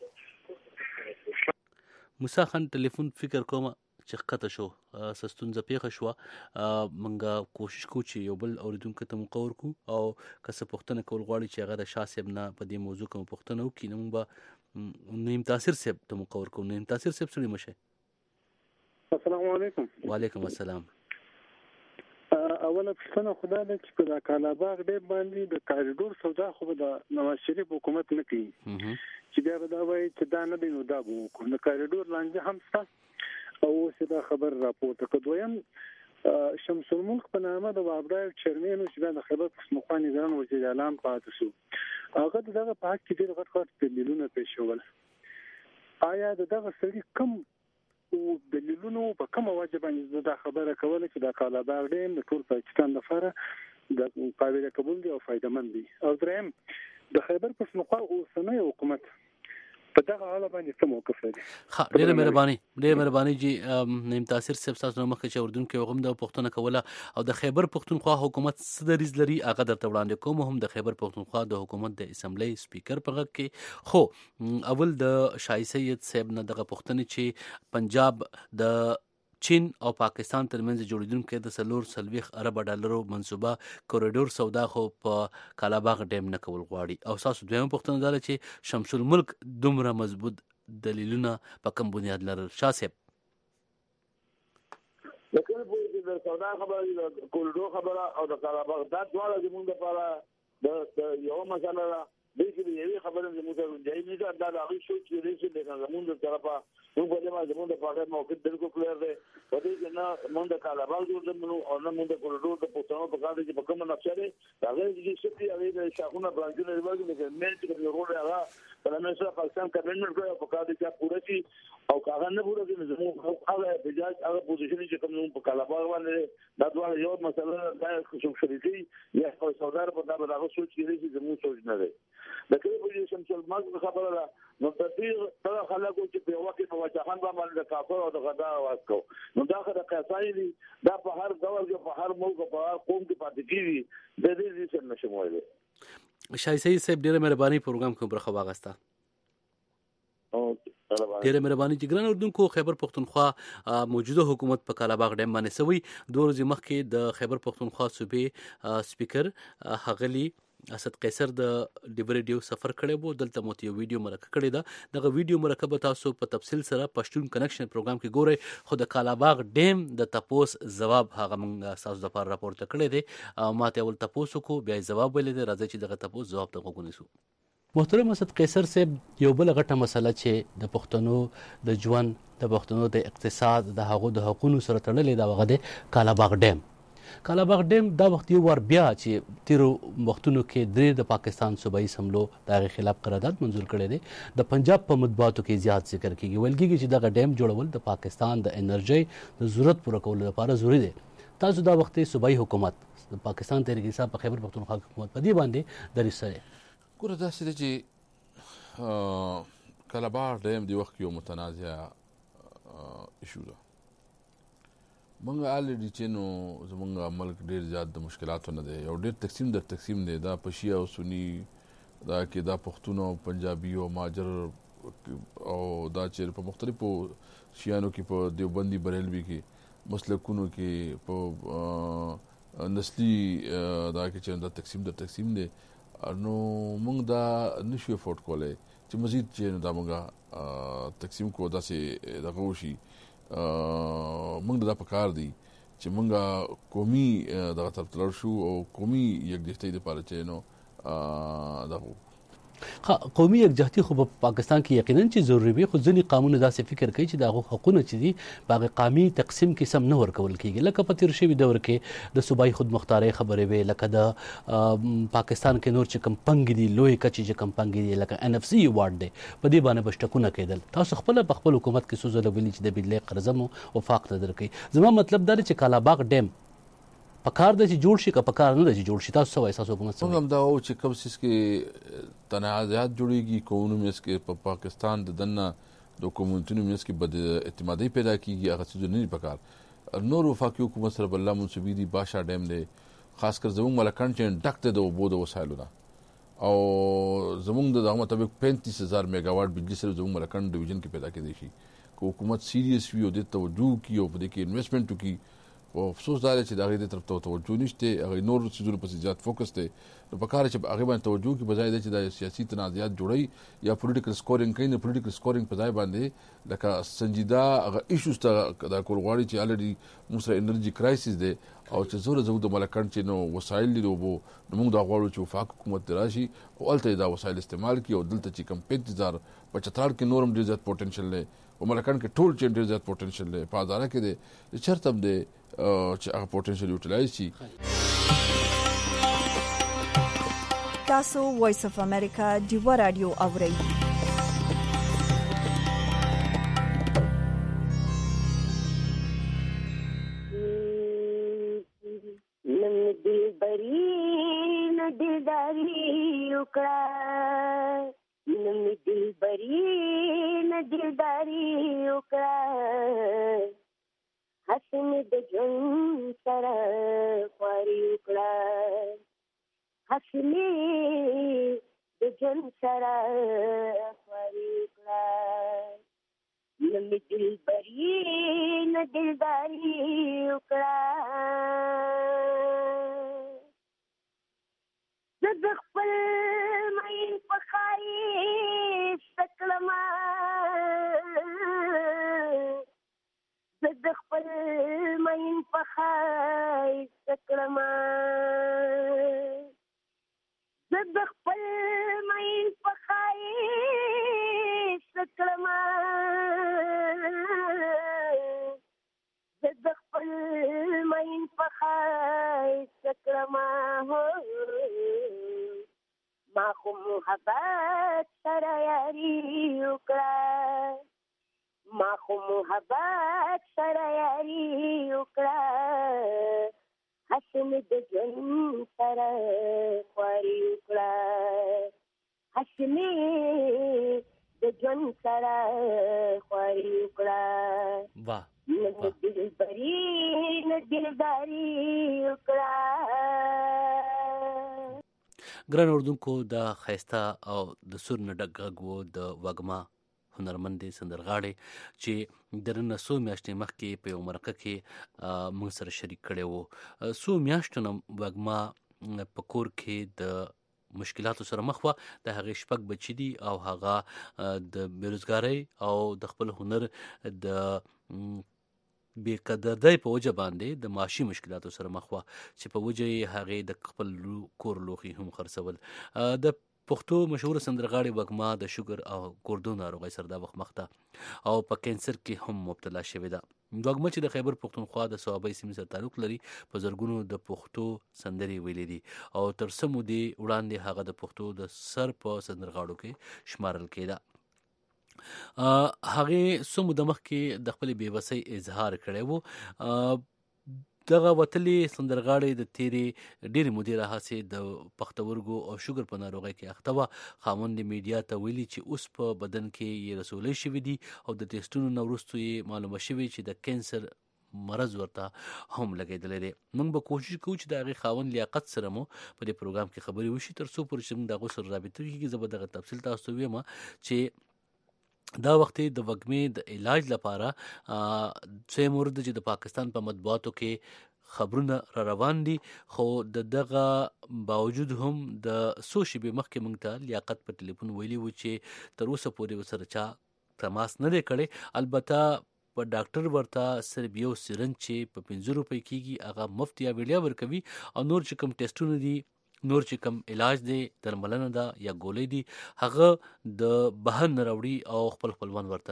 موسی خان ټلیفون فکر کوم چې ښکته شو سستونزه پیښه شوه موږ کوشش کوو چې یو بل اورېدونکو ته مقور کړو او که څه پوښتنه کول غواړي چې هغه د شاه صاحب نه په دې موضوع کوم پوښتنه وکړي نو موږ به نیم تاثیر صاحب ته مقور کوو نیم تاثیر صاحب سړي مشه السلام علیکم وعلیکم السلام اوله پښتنه خدای دې چې په کالاباغ ډېر باندې د کاریډور سودا خو د نواز شریف حکومت نه کوي چې بیا به دا وایي چې دا نه دی نو دا به وکړو د کاریډور لانجه هم شته او اوس دا خبر راپورته کړ. دویم شمس الملک په نامه د وابرای چیرمن چې بیا د خیبر پښتونخوا نظام وزیر اعلان پاتې شو هغه دغه په حق کې ډېر غټ غټ دلیلونه پېښول. آیا دغه سړي کم او دلیلونو په کومه وجه باندې دا خبره کوله چې د کالاباغ ډیم د ټول پاکستان لپاره د قابل قبول دی او فائدمن دی؟ او دریم د خیبر پښتونخوا اوسنی حکومت په دغه حاله باندې څه موقف لري؟ ښه ډېره مهرباني ډېره مهرباني جی نیم تاثیر صاحب تاسو نو مخکې چې اردن کې هم د پښتنه کوله او د خیبر پښتونخوا حکومت څه دریز لري هغه درته وړاندې کوم هم د خیبر پښتونخوا د حکومت د اسمبلی سپیکر په غږ کې خو اول د شاه سید صاحب نه دغه پښتنه چې پنجاب د چین او پاکستان ترمنځ جوړیدونکو د سلور سلويخ ارب ډالرو منصوبه کوریډور سودا خو په کالاباغ ډیم نه کول غواړي او تاسو دویم پوښتنه دار چې شمس الملک دومره مضبوط دلیلونه په کوم بنیاد لرل؟ شاه صاحب لکه په دې سودا خبره د کوریډور خبره او د کالاباغ دا ډول زموږ لپاره د یو مسله ده دغه یوې خبره زموږ ته ځای نه ده دا هغه شو چې ریسه د زموږ طرفه موږ به ما زموږ د پاره موقف بالکل کلیر دی په دې کې نه موږ د کالاباغ جوړ منو او نه موږ د کوریډور د پښتنو په کار کې په کومه نقشه ده هغه چې شتي هغه د شاخونه برانچونه ورګ نه مېل چې د روډ هغه په نشه پاکستان کابینټ کوي په کار کې پوره شي او هغه نه پوره کې زموږ هغه د جاج هغه پوزیشن چې کوم په کالاباغ باندې دا ډول یو مسله د خصوص شریفي یا په سودار په دا هغه سوچ کې چې زموږ سوچ نه دی د کله په شمس الملک خبره ده نو تدبیر دا خلکو چې په وخت په وجهان باندې د کافر او د غدا आवाज کو نو دا خدای قصای دي دا په هر ډول کې په هر ملک په هر قوم کې پاتې کیږي د دې څه نشم وایي. شاه سید صاحب ډیره مهرباني پروګرام کوم برخه واغستا او ډیره مهرباني چې ګران اردوونکو خیبر پښتونخوا موجوده حکومت په کالاباغ ډیم باندې سوي دوه ورځې مخکې د خیبر پښتونخوا صوبې سپیکر هغلی اسد قیصر د ډیبریډیو سفر کړی وو دلته مو یو ویډیو مرکه کړی دا دغه ویډیو مرکه به تاسو په تفصیل سره پښتون کنیکشن پروګرام کې ګورئ خو د کالاباغ ډیم د تپوس جواب هغه موږ تاسو د لپاره راپورته کړی دی ماته اول تپوس کو بیا جواب ولې دی راځي چې دغه تپوس جواب ته وګورئ. محترم اسد قیصر صاحب یو بل غټه مسله چې د پښتنو د ژوند د پښتنو د اقتصاد د هغو د حقوقو سره تړلې دا وغه د کالاباغ ډیم کالاباغ ډیم دا وخت یو ور بیا چې تیرو وختونو کې درې د پاکستان صوبایي سملو دغه خلاف قرارداد منزور کړی دی د پنجاب په مطبوعاتو کې زیات ذکر کیږي ویل کیږي چې دغه ډیم جوړول د پاکستان د انرژي د ضرورت پوره کولو لپاره ضروری دی. تاسو دا وخت صوبایي حکومت د پاکستان تحریک انصاف په خیبر پښتونخوا حکومت په دې باندې درې سره ګوره دا چې چې کالاباغ ډیم دی وخت یو متنازع ایشو ده منګ الریډي چې نو زمونږ ملک ډیر زیات د مشکلاتو نه دی یو ډیر تقسیم در تقسیم دی دا پشیا او سنی دا کې دا پښتون او پنجابي او ماجر او دا چې په مختلفو شیانو کې په دیوبندي بریلوي کې مسلکونو کې په نسلی دا کې چې دا تقسیم در تقسیم دی نو موږ دا نشو افورد کولای چې مزید چې دا موږ تقسیم کو داسې دغه وشي موږ دا پکار دی چې موږ قومي دغه طرف تلل شو او قومي یکجهتۍ لپاره چې نو دا قومي یکجهتي خو په پاکستان کې یقینا چې ضروري وي خو ځینې قانون داسې فکر کوي چې دغه حقوقونه چې دي په قومي تقسیم کې سم نه ورکول کیږي لکه په تیر شوي دور کې د صوبایي خودمختارۍ خبرې وي لکه د پاکستان کې نور چې کم پنګ دي لوی کچې چې کم پنګ دي لکه ان اف سی وارد دی په دې باندې بشټکونه کېدل تاسو خپل په خپل حکومت کې سوزل ویلي چې د بجلی قرضمو وفاق ته درکې زما مطلب دا چې کالاباغ ډیم پکار د چې جوړ شي که پکار نه د چې جوړ شي تاسو څه وایي تاسو حکومت څه موږ هم دا وایو چې کوم څیز کې تنازعات جوړېږي کوونو منځ کې په پاکستان د دننه د کمیونټونو منځ کې بد اعتمادي پیدا کېږي هغه څیزونه نه دي پکار نور وفاقي حکومت سره بل الله منصوبي دي باشا ډیم دی خاص کر زموږ ملکان چې ډک دی د اوبو د وسایلو نه او زموږ د دغه مطابق پینتیس هزار میگاواټ بجلی سره زموږ ملکان ډیویژن کې پیدا کېدی شي که حکومت سیریس وي او دې توجه وکړي او په دې کې انویسټمنټ وکړي او افسوس دا دی چې د هغې دې طرف ته توجه نشته هغې نور څیزونو پسې زیات فوکس دی نو پکار چې هغې باندې توجه وکړي بځای دی چې دا سیاسي تنازعات جوړوي یا پولیټیکل سکورینګ کوي د پولیټیکل سکورینګ په ځای باندې لکه سنجیده هغه ایشوز ته دا کول غواړي چې الریډي موږ سره انرژي کرایسس دی او چې زوره زموږ د ملکان چې نو وسایل دي د اوبو نو موږ دا غواړو چې وفاق حکومت دې راشي او هلته دا وسایل استعمال کړي او دلته چې کوم پنځه هزار په چترال کې نور هم ډېر زیات پوټنشل دی او ملکان کې ټول چې ډېر زیات پوټنشل دی په هزاره کې دی چېرته هم دی چې هغه پوټنشل یوټیلایز شي. تاسو وایس اف امریکا ډیوا رادیو اورئ. حسن د جون سره خواري وکړه حسن د جون سره خواري وکړه نمې دلبري نه دلداري وکړه زه د خپل مین په ښایست کړمه زه د خپل مین په ښایست کړمه زه د خپل مین په ښایست کړمه زه د خپل مین په ښایست کړمه ما خو محبت سره یاري وکړه ما خو محبت سره یاري وکړه حسن د ژوند سره خواري وکړه حسن د ژوند سره خواري وکړه واه نه دلبري نه دلداري وکړه. ګران اردوونکو دا ښایسته او د سور نه ډک غږ و د وږمه هنرمندې سندرغاړې چې د نن څو میاشتې مخکې په یو مرکه کې موږ سره شریک کړی و. څو میاشتو نه وږمه په کور کې د مشکلاتو سره مخ وه د هغې شپږ بچي دي او هغه د بېروزګارۍ او د خپل هنر د بې قدردۍ په وجه باندې د معاشي مشکلاتو سره مخ وه چې په وجه یې هغې د خپل کور لوښي هم خرڅول. د پښتو مشهوره سندرغاړې وږمه د شوګر او ګردو ناروغۍ سره دا وخت مخ ده او په کینسر کې هم مبتلا شوې ده. وږمه چې د خیبر پښتونخوا د صوابۍ سیمې سره تعلق لري په زرګونو د پښتو سندرې ویلې دي او تر څه مودې وړاندې هغه د پښتو د سر په سندرغاړو کې شمارل کېده. هغې څو موده مخکې د خپلې بېوسۍ اظهار کړی و. دغه وتلې سندرغاړې د تیرې ډېرې مودې راهیسې د پښتورګو او شوګر په ناروغۍ کې اخته وه. خاوند میډیا ته ویلي چې اوس په بدن کې یې رسولۍ شوي دي او د ټیسټونو نه وروسته یې معلومه شوې چې د کینسر مرض ورته هم لګېدلی دی. موږ به کوشش کوو چې د هغې خاوند لیاقت سره مو په دې پروګرام کې خبرې وشي تر څو پورې چې موږ د هغوی سره رابطه کېږي. زه به دغه تفصیل تاسو ته ویم چې دا وخت د وږمې د علاج لپاره څه مورد چې د پاکستان په مطبوعاتو کې خبرونه را روان دي خو د دغه باوجود هم د څو شېبې مخکې موږ ته لیاقت په ټلیفون ویلي و چې تر اوسه پورې ورسره چا تماس نه دی کړی. البته په ډاکټر ورته صرف یو سرنج چې په پنځه روپۍ کېږي هغه مفت یا ویډیا ورکوي او نور چې کوم ټیسټونه دي نور چې کوم علاج دی درملنه ده یا ګولۍ دي هغه د بهر نه راوړي او خپل خپلوان ورته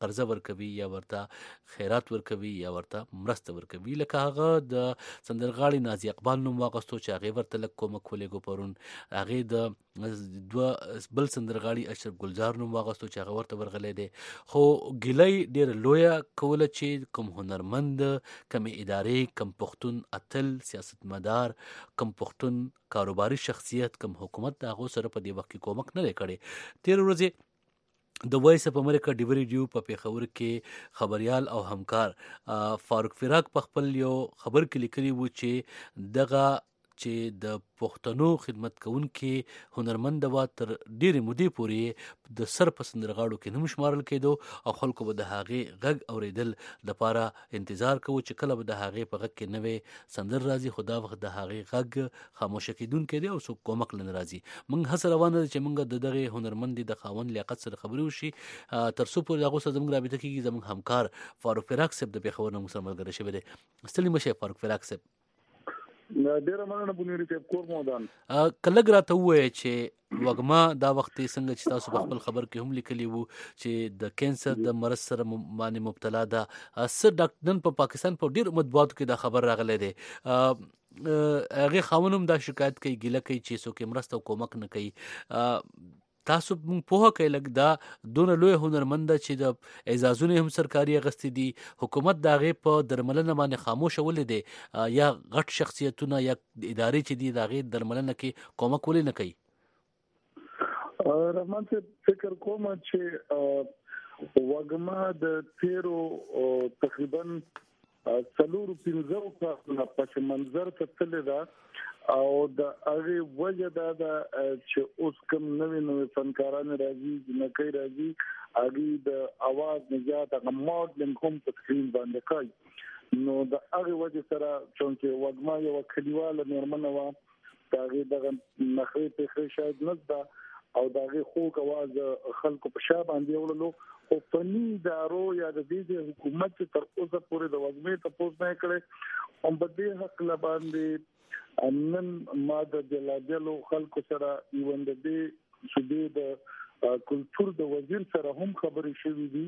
قرضه ورکوي یا ورته خیرات ورکوي یا ورته مرسته ورکوي. لکه هغه د سندرغاړي نازي اقبال نوم واغستو چې هغې ورته لږ کومک ولېږو پرون. هغې د دوه بل سندرغاړي اشرف ګلزار نوم واغستو چې هغه ورته ورغلی دی. خو ګیلۍ ډېره لویه کوله چې کوم هنرمند، کمې ادارې، کم پښتون اتل، سیاستمدار، کم پښتون کاروباري شخصیت، کم حکومت د هغو سره په دې وخت کې کومک نه دی کړی. تېره ورځې د وایس اف امریکا ډیو ریډیو په پیښور کې خبریال او همکار فاروق فراق په خپل یو خبر کې لیکلي وو چې دغه چې د پښتنو خدمت کوونکي هنرمند وا تر ډېرې مودې پورې د سر په سندرغاړو کې نه شمارل کېدو او خلکو به د هغې غږ اوریدل دپاره انتظار کوو چې کله به د هغې په غږ کې نوې سندر راځي، خو دا وخت د هغې غږ خاموشه کېدونکی دی او څوک کومک له نه راځي. موږ هڅه روانه ده چې موږ د دغې هنرمندې د خاوند لیاقت سره خبرې وشي تر څو پورې د هغو سره زموږ رابطه کېږي. زموږ همکار فاروق فراق صاحب د پیښور نه موږ سره ملګری شوی دی. ستړي مه شئ فاروق فراق صاحب. ډیره مننه بنيري صاحب، کور مودان. کله راته ووایه چې وږمه دا وخت څنګه چې تاسو په خپل خبر کې هم لیکلي وو چې د کینسر د مرض سره باندې مبتلا ده، څه ډاکټران په پاکستان په ډېرو مطبوعاتو کې دا خبر راغلی دی. هغې خاوند هم دا شکایت کوي، ګیله کوي چې څوک یې مرسته او کومک نه کوي. تاسو مونږ پوهه کوئ لږ دا دونه لوی هنرمند ده چې د اعزازونه هم سرکاري اخیستي دي، حکومت د هغې په درملنه باندې خاموشه ولې دی، یا غټ شخصیتونه یا ادارې چې دي د هغې درملنه کې کومک ولې نه کوي؟ رحمان صاحب فکر کوم چې وږمه د تیرو تقریبا څلورو پنځو کالونو پس منظر ته تللې ده او د هغې وجه دا ده چې اوس کوم نوې نوې فنکاران راځي، جنکۍ راځي، هغوی د اواز نجات هغه ماډلینګ هم په سکرین باندې کوي. نو د هغې وجې سره چونکې وږمه یوه کلیواله مېرمنه وه، د هغې دغه نخرې پېښې شاید نه زده او د هغې خوږ اواز خلکو په شا باندې وړلو. خو فني ادارو یا د دې حکومت چې تر اوسه پورې د وږمې تپوس نه یې کړی، هم په دې هکله باندې نن ما د جلاجلو خلکو سره ایون د دې صوبې د کلتور د وزیر سره هم خبرې شوې دي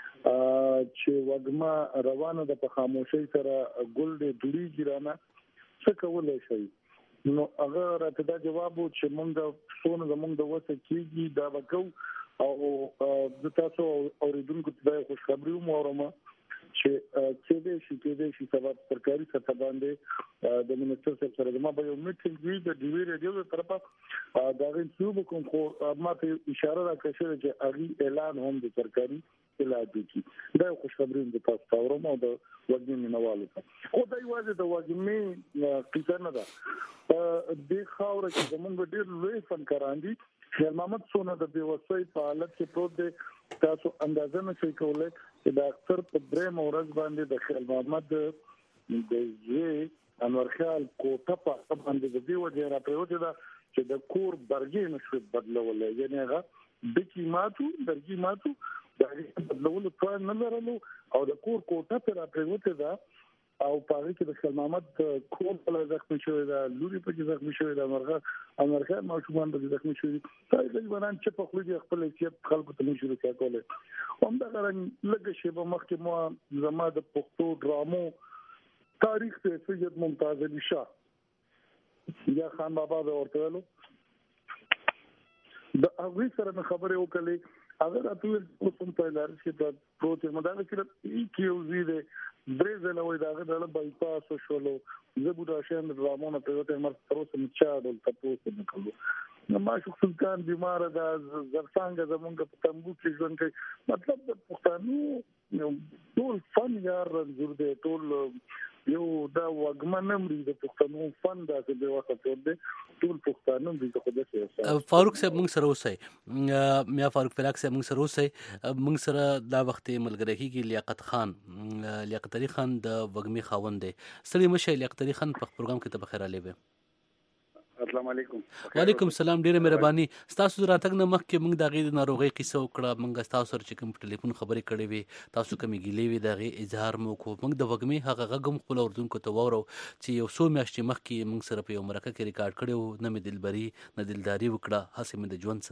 چې وږمه روانه ده په خاموشۍ سره ګل دې دوړېږي رانه، څه کولی شئ؟ نو هغه راته دا جواب و چې موږ څونه زموږ د وسه کېږي دا به کوو. او زه تاسو اورېدونکو ته دا خوشخبري هم واورم چې کېدای شي کېدای شي سبا سرکاري سطح باندې د منسټر صاحب سره زما به یو میټینګ وي د ډیوی ریډیو له طرفه دا غوښتنه څه کوم، خو ما ته اشاره راکړه چې هغه اعلان هم د سرکاري اعلان دي. دا خوشخبري د تاسو ته واورم او د وګړي نوالو ته. خو دا یوازې د وګړي قصه نه ده، د خاور کې زمونږ ډېر لوی فنکاران دي. خیر محمد سونه د بیوسۍ په حالت کې پروت دی، تاسو اندازه نشئ کولی چې د اختر په درېیم ورځ باندې د خیر محمد د زوی انور خیال کوټه په هغه باندې د دې وجې راپرېوتې ده چې د کور برګې نشوې بدلولی، یعنې هغه ډکي ماتو برګې ماتو د هغې بدلولو توان نه لرلو او د کور کوټه پرې راپرېوتې ده او په هغې کې د خیر محمد کور پله زخمي شوې ده، لوري پکې زخمي شوې ده، انور خیال ماشومان پکې زخمي شوي دي. تقریبا چې په خوله دي خپل حیثیت خلکو ته نشي رسیا کولی. همدغه رنګ لږه شیبه مخکې ما زما د پښتو ډرامو تاریخ ته سید ممتاز علي شاه یا خان بابا به ورته ویلو، د هغوی سره مې خبرې وکړلې. هغه راته وویل اوس هم په لارس کې پروت یم، دغه کې یو ځای دی درې ځله وایي د هغه ډله بایپاس وشولو، زه بوډا شویم د ډرامو نه پرېوتی یم، تر اوسه مې چا ډول تپوس نه کړلو. معشوق سلطان بیماره ده، زرڅانګه زمونږ په تنبو کې ژوند کوي. مطلب د پښتنو ټول فن یار رنځور دی، ټول یو دا وږمه نه مري، د پښتنو فن داسې بې وخته پروت دی، ټول پښتانه مري. زه خو داسې فاروق صاحب موږ سره اوسئ، میا فاروق فراق صاحب موږ سره اوسئ. موږ سره دا وخت ملګری کېږي لیاقت خان، لیاقت علي خان د وږمې خاوند دی. ستړي مه شئ لیاقت علي خان، په پروګرام کې ته بخیر راغلی وې. السلام علیکم. وعلیکم السلام، ډیره مهرباني. ستاسو د راتګ نه مخکې موږ د هغې د ناروغۍ قصه وکړه، موږ ستاسو سره چې کوم په ټلیفون خبرې کړې وې، تاسو کومې ګیلې وې د هغې اظهار مو وکړو. موږ د وږمې هغه غږ هم خپلو اورېدونکو ته واورو چې یو څو میاشتې مخکې موږ سره په یو مرکه کې ریکارډ کړی و. نه مې دلبري نه دلداري وکړه، هسې مې د ژوند سره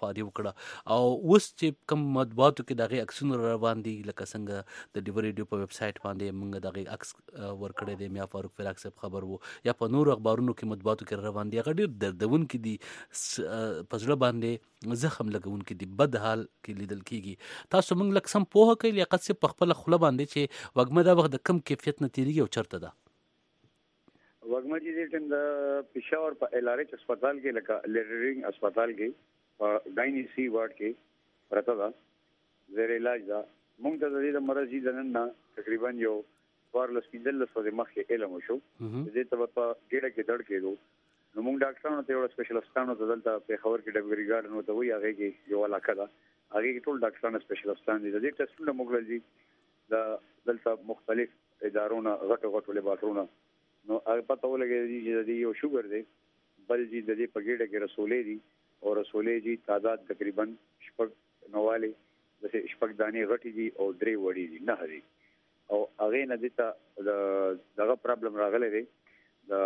خواري وکړه او اوس چې کوم مطبوعاتو کې دغه عکسونه روان دي لکه څنګه د ډیو ریډیو په ویب سایټ باندې موږ دغه عکس ورکړی دی میا فاروق فراق صاحب خبر وو یا په نور اخبارونو کې مطبوعاتو کې روان دي هغه ډېر دردونکي دي په زړه باندې زخم لګونکي دي بد حال کې لیدل کېږي تاسو موږ لږ سم پوهه کوئ لیاقت صاحب په خپله خوله باندې چې وږمه دا وخت د کم کیفیت نه تېرېږي او چېرته ده وږمه چې دې ټیم د پېښور په ایل آر ایچ هسپتال کې لکه لیډرینګ هسپتال کې په ګایني سی وارډ کې پرته ده زیر علاج ده موږ ته د دې د مرض د نن نه تقریبا یو څوارلس پنځلس ورځې مخکې علم وشو چې دې ته په ګېډه کې درد کېدو نو موږ ډاکټرانو ته یو سپیشلیستانو ته دلته پېښور کې ډبري ګارډن ورته وایي هغې کې یو علاقه ده هغې کې ټول ډاکټران سپیشلیستان دي د دې ټسټونه موږ لري د دلته مختلف ادارو نه غټو غټو لیبارټرونه نو هغه پته ولګېږي چې د دې یو شوګر دی بل چې د دې په ګېډه کې رسولې دي او رسولې دي تعداد تقریبا شپږ نوالې د شپږ دانې غټې دي او درې وړې دي نه دي او هغې نه دې ته د دغه پرابلم راغلی دی د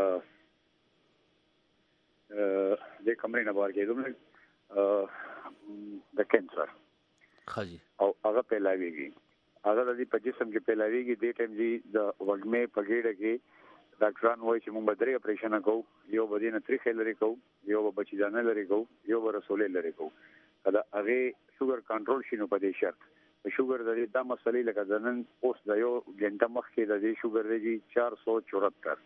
دې کمرې نه بهر کېدو د کینسر او هغه پیلاویږي هغه د دې په جسم کې پیلاویږي دې ټایم چې د وږمې په ګېډه کې ډاکټران وایي چې موږ به درې اپریشنه کوو یو به دې نه تریخې لرې کوو یو به بچیدانه لرې کوو یو به رسولې لرې کوو که د هغې شوګر کنټرول شي نو په دې شرط د شوګر د دې دا مسلې لکه د نن اوس د یو ګنټه مخکې د دې شوګر دی چار سو چورهتر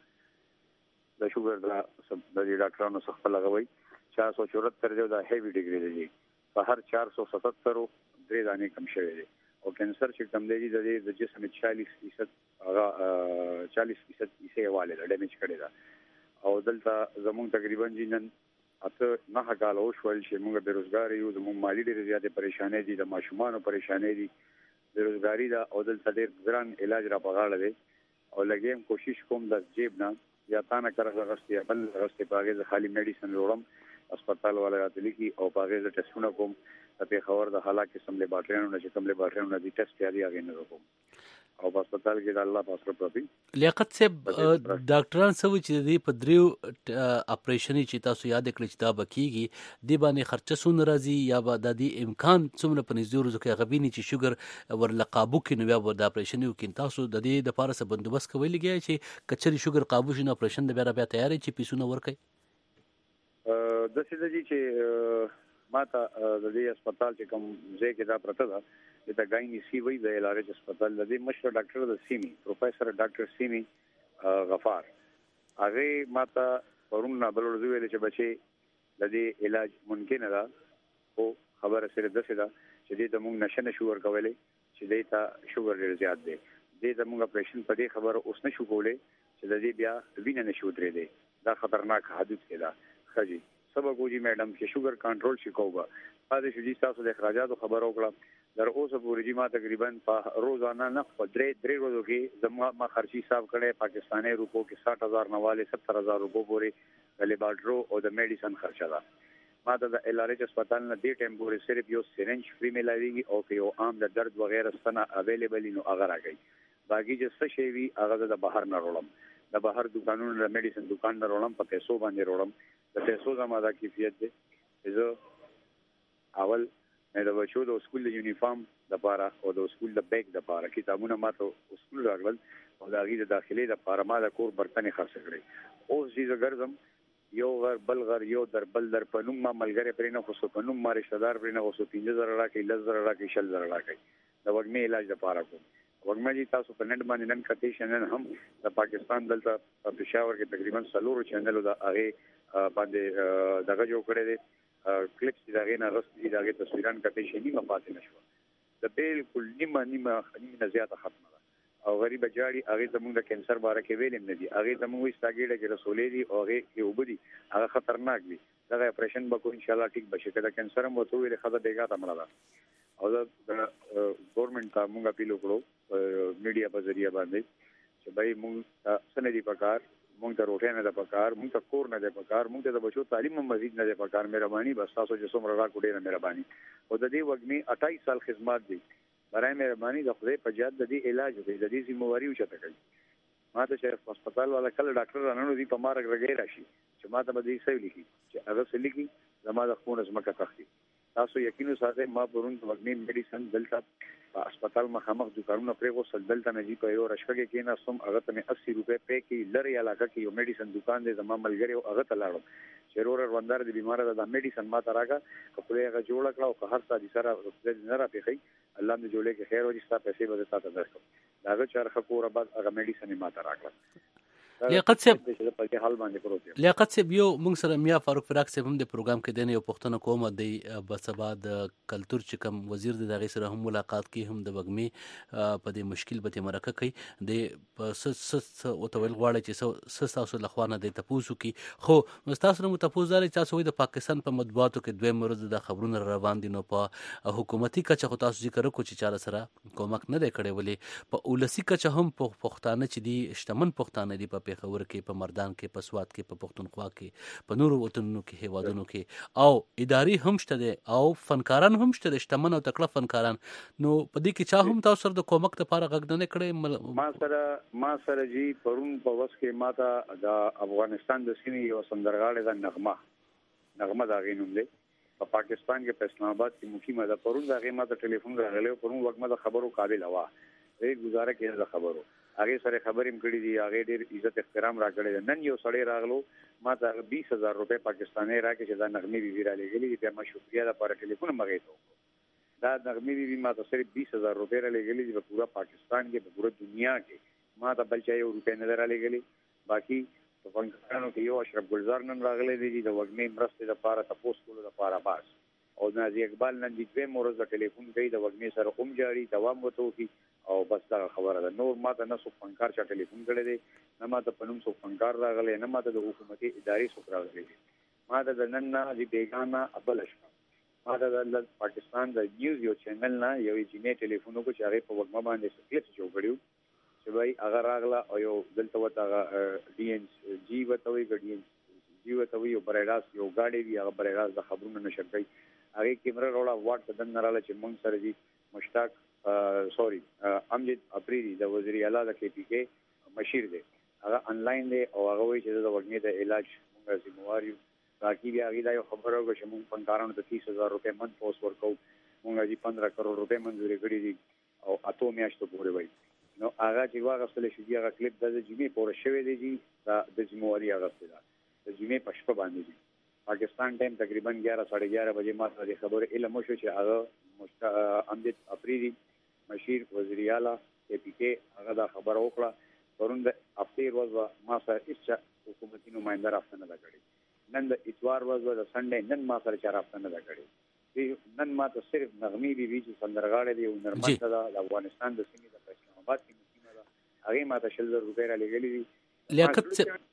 د شوګر د دې ډاکټرانو څخه خپل هغه وایي چار سو چورهتر دی دا هیوي ډیګري دی په هر چار سو ستتر درې دانې کم شوی دی او کینسر چې کم دی د دې د جسم چالیس فیصد هغه چالیس فیصد حصې واله د ډیمیج کړی دا او دلته زموږ تقریبا جنن اته نه کال او شول چې موږ بیروزګار یو زموږ مالی ډېرې زیاتې پریشانې دي د ماشومانو پریشانې دي بیروزګاری دا او دلته ډېر ګران علاج را پغاړه دی او لګیم کوشش کوم د جیب نه یا تانه کړه غوښتي بل غوښتي پاګه د خالی میډیسن وروړم هسپتال والا راځي کی او پاګه د ټیسټونه کوم په خبر د حالات کې سم لیبارټریانو نه چې کوم لیبارټریانو نه دي ټیسټ یاري هغه نه وکم او په هسپتال کې د الله پاسره پروتي لیاقت صاحب ډاکټران سوي چې د په دریو اپریشن چې تاسو یاد کړئ چې دا بکیږي د باندې خرچه سون راځي یا به د دې امکان څومره په نږدې ورځو کې غویني چې شوګر ور لقابو کې نو بیا د اپریشن یو کې تاسو د دې د پاره سره بندوبست کوي لګي چې کچري شوګر قابو شنه اپریشن د بیا بیا تیاری چې پیسونه ورکړي د سیده چې ماته د دې هسپتال چې کوم ځای کې دا پرته ده د ګایني سی وی د ایل آر ایچ هسپتال د دې مشر ډاکټر د سیمي پروفیسور ډاکټر سیمي غفار هغه ماته پرون نه بل ورځ ویل چې بچي د دې علاج ممکن ده او خبره سره ده چې دې د موږ نشه نشو ورکولې چې دې ته شوګر ډیر زیات دی دې د موږ اپریشن په دې خبره اوس نشو کولای چې د دې بیا وینه نشو درې دی دا خطرناک حادثه کې ده خجی سبا کوجی میډم چې شوګر کنټرول شي کوبا پاتې شو چې تاسو د اخراجاتو خبر وکړه در اوسه پورې چې ما تقریبا په روزانه نه په درې درې ورځو کې زما ما خرچي حساب کړي پاکستاني روپو کې ساठ هزار نواله ستر هزار روپو پورې د لیبارټرو او د میډیسن خرچه ده ما ته د ایل آر ایچ هسپتال نه دې ټایم پورې صرف یو سرنج فری ملایوي او یو عام د درد وغیرہ ستنه اویلیبل نو هغه راګي باقي چې څه شی وي هغه د بهر نه وروړم د بهر دکانونو د میډیسن دکان نه وروړم په پیسو باندې وروړم د پیسو زما دا کیفیت دی زه اول مې د بچو د سکول د یونیفارم د پاره او د سکول د بیگ د پاره کتابونه ماته سکول راغلل او د هغې د داخلي د پاره ما د کور برتنې خرڅ کړې اوس چې زه ګرځم یو غر بل غر یو در بل در په نوم ما ملګری پرې نه خو په نوم ما رشته دار پرې نه خو پنځه زره راکړي لس زره راکړي شل زره راکړي د وږمې علاج د پاره کوم وږمه جی تاسو په نن باندې نن کتې شنن هم د پاکستان دلته په پېښور کې تقریبا څلورو چینلو د هغې باندې دغه جوړ کړی دی کلیپس چې دغې نه غوښتي دغې تصویران کتې شي نیمه پاتې نه شوه د بالکل نیمه نیمه نیمه نه زیاته ختمه ده او غریبه جاړي هغې زموږ د کینسر باره کې ویل هم نه دي هغې زموږ وایي ستا ګېډه کې رسولې دي او هغې کې اوبه دي هغه خطرناک دي دغه اپریشن به کوو انشاءالله ټیک به شي که د کینسر هم ورته وویلې ښځه بېګا ته مړه ده او د ګورنمنټ ته موږ اپیل وکړو میډیا په ذریعه باندې چې بھائی موږ څه نه دي پکار موږ ته روټۍ نه ده پکار موږ ته کور نه دی پکار موږ ته د بچو تعلیم هم مزید نه دی پکار مهرباني بس تاسو چې څومره راکړو ډېره مهرباني او د دې وږمې اټایس سال خدمات دي برای مهرباني د خدای په جهت د دې علاج وکړي د دې ذمہواري اوچته کوي ما ته چې هسپتال والا کله ډاکټر راننو دي په ما رګ رګی راشي چې ما ته به دې څه لیکي چې هغه څه لیکي زما د خون ځمکه تختی تاسو یقینو ساتئ ما پرون د وګنی میډیسن دلته په هسپتال مخامخ دکانونه پرې غوسل دلته نه جی په یو رشکه کې کې ناسم هغه ته مې اسی روپے پې کې لری علاقه کې یو میډیسن دکان دی زما ملګری او هغه ته لاړم چیرور وندار د بیمار د میډیسن ما ته راګه خپل هغه جوړ کړو او هر څه دي سره نه را پیخي الله دې جوړه کې خیر او دې ستاسو پیسې به تاسو درکړم داغه چرخه کور بعد هغه میډیسن ما ته راکړه لیاقت صاحب لیاقت صاحب یو موږ سره میا فاروق فراق صاحب هم د پروګرام کې دنه یو پښتنه کوم د بسبا د کلچر چې کوم وزیر د دغه سره هم ملاقات کی هم د وګمي په دې مشکل به مرکه کوي د س س او تویل غواړي چې س تاسو لخوانه د تپوسو کی خو تاسو نو تپوس دار تاسو د پاکستان په مطبوعاتو کې دوه مرز د خبرونه روان دي نو په حکومتي کچه خو تاسو ذکر کو چې چاره سره کومک نه دی کړی ولې په اولسی کچه هم پښتانه چې دي شتمن پښتانه دي په پیښور کې په مردان کې په سوات کې په پښتونخوا کې په نورو وطنونو کې هیوادونو کې او اداري هم شته دي او فنکاران هم شته دي شتمن او تکړه فنکاران نو په دې کې چا هم تاسو سره د کومک لپاره غږ نه کړي ما سره ما سره جی پرون په وس کې ماته د افغانستان د سیمې یو سندرغاړي د نغمه نغمه دا غینوم دی په پاکستان کې په اسلام آباد کې مقیمه ده پرون دا غیمه د ټلیفون راغلی پرون وګمه د خبرو قابل هوا ری گزاره کې د خبرو هغه سره خبرې مکړې دي هغه ډېر عزت احترام راکړي نن یو سړی راغلو ما ته بیس هزار روپے پاکستاني راکې چې دا نغمه بي بي را لګلې بیا ما شکریا د پر ټلیفون مګې ته دا نغمه بي بي ما ته صرف بیس هزار روپے را لګلې په پورا پاکستان کې په پورا دنیا کې ما ته بل چا یو روپے نه را لګلې باقي په فنکارانو کې یو اشرف ګلزار نن راغلی دی د وګمې مرسته د پاره تاسو کولو د پاره باس او نازي اقبال نن د دوه مورز د ټلیفون کوي د وګمې سره کوم جاری دوام وته کی او بس دا خبره ده نور ماته نه سو فنکار چا ټلیفون کړی دی نه ماته پنوم سو فنکار راغلی نه ماته د حکومتي اداري سو راغلی ماته د نن نه د بیگانه ابلش ماته د پاکستان د نیوز یو چینل نه یو جنې ټلیفون کو چې هغه په وګما باندې سکلیپ جوړ کړیو چې وای هغه راغله او یو دلته وته ډي ان جی وته وی ډي ان جی وته وی برایراس یو گاډي وی هغه برایراس د خبرونو نشر کوي هغه کیمرا رولا واټ د نراله چې مونږ سره دي مشتاق سوري امجد افریدي د وزیر اعلی د کې پی کې مشیر دی هغه انلاین دی او هغه وی چې د وګنې د علاج موږ ذمہوار یو باقي بیا هغه یو خبرو چې موږ فنکارانو ته تیس هزار روپے من پوس ورکو موږ دې پندرہ کروڑ روپے منځوري کړی دي او اته میاشتو پورې وای نو هغه چې واغستل شي هغه کلیپ د جمعې پورې شوی دی چې د ذمہواری هغه ستل د جمعې پښپ باندې دي پاکستان ټایم تقریبا ग्यारह साढ़े ग्यारह بجې ما ته خبره علم شو چې هغه امجد افریدي مشیر وزیر اعلی کې پی کې هغه دا خبره وکړه پرون د هفته ورځ ما سره هیڅ حکومتي نمائنده راځنه نه کړی نن د اتوار ورځ د سنډې نن ما سره چا راځنه نه کړی نن ما ته صرف نغمي بي بي چې سندرغاړي دی او نرمنده د افغانستان د سیمې د اسلام آباد کې مقیمه ده هغه ما ته شل روپے را لګلې دي لیاقت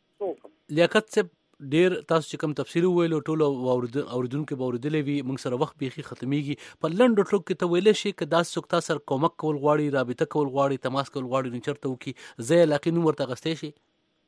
سے لیاقت سے ډیر تاسو چې کوم تفصیل ویلو ټول اوریدونکو به اوریدلې وي موږ سره وخت بيخي ختميږي په لنډ ټوک کې ته ویل شي ک داس څوک تاسو کومک کول غواړي رابطه کول غواړي تماس کول غواړي نن چرته وکي زه لکه نو ورته غستې شي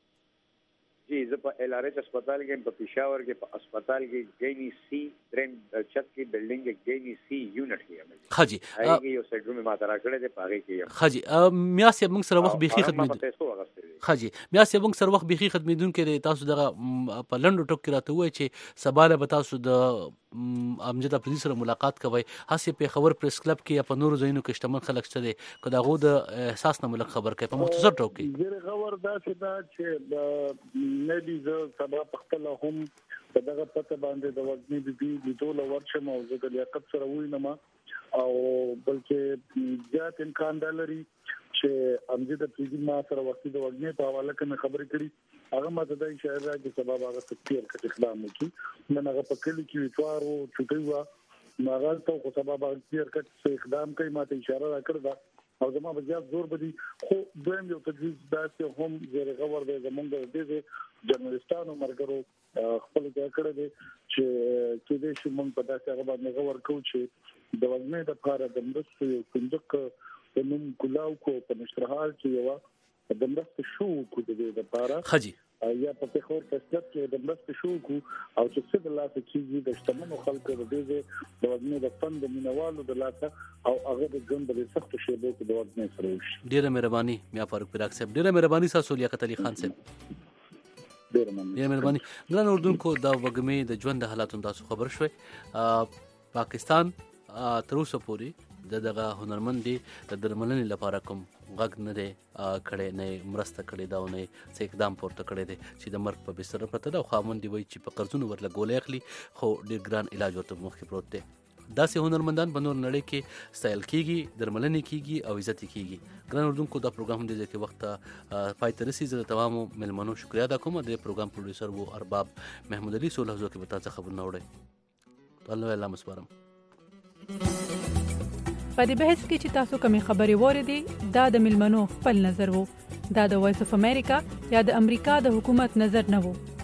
جی زه په ال ار ایچ هسپتال کې په پېښور کې په هسپتال کې ګینی سی درن چت کې بلډینګ کې ګینی سی یونټ کې خاجي هغه یو سټروم ما ترا کړی دی پاره کې خاجي میا سي موږ سره وخت بيخي خدمت خاجي میا سي موږ سره وخت بيخي خدمتون کې تاسو دغه په لندو ټوک کې راته وای چې سباله به تاسو د امجد افریدي سره ملاقات کوي هسه په خبر پریس کلب کې یا په نورو ځایونو کې شتمن خلک شته دي کدا غو د احساس نه ملک خبر کوي په مختصر ټوک کې ډیر خبر دا چې دا چې نه دي زه سبا پختل هم په دغه پته باندې د وګنی بي بي د ټول ورشم او د لیاقت سره وینم او بلکې زیات امکان لري چې امجد افریدي ما سره وخت د وګنی په حواله کې خبرې کړي هغه ماته د اشاره راځي سبب هغه تفسیر کړي اقدام وکړي نن هغه په کلی کې ویټوار او چټي وا ماغال ته خو سبب هغه تفسیر کړي اقدام کوي ماته اشاره راکړه او زما بیا زور بدی خو دویم یو تجویز دا چې هم زیر غور د زمونږ د دې جرنالستانو مرګرو خپل ځای کړی دی چې کې دې شي مونږ په داسې هغه باندې غور کوو چې د وزن د لپاره د مرستې یو صندوق په نوم کلاو کو په نشرحال کې یو د مرستې شو کو د دې لپاره خجي یا په تخور فیصله کې د مرستې شو کو او چې څه د لاسه کېږي د شتمنو خلکو د دې د وزن د فند مینوالو د لاسه او هغه د ژوند د سخت شیبو کې د وزن سره وشي ډیره مهرباني میا فاروق فراق صاحب ډیره مهرباني تاسو لیاقت علي خان صاحب ډیره مهرباني ګران اردوونکو دا وګمې د ژوند د حالاتو تاسو خبر شوي پاکستان تر اوسه پورې د دغه هنرمند دی د درملنې لپاره کوم غږ نه دی کړی، نه مرسته کړې ده او نه څه اقدام پورته کړی دی چې د مرګ په بستر پرته ده او خاوند یې وایي چې په قرضونو ورله ګولۍ اخلي خو ډېر ګران علاج ورته مخکې پروت دی. داسې هنرمندان په نور نړۍ کې ستایل کېږي، درملنې کېږي او عزت یې کېږي. ګران اردونکو دا پروګرام هم دې ځای کې وخت ته پای ته رسي. زه د تمامو مېلمنو شکریا ادا کوم. د پروګرام پروډیوسر و ارباب محمود علي. څو لحظو کې به تاسو خبرونه وړئ. الله الله مسپارم. په دې بحث کې چې تاسو کومې خبرې واورېدې دا د مېلمنو خپل نظر وو. دا د وایس اف امریکا یا د امریکا د حکومت نظر نه وو.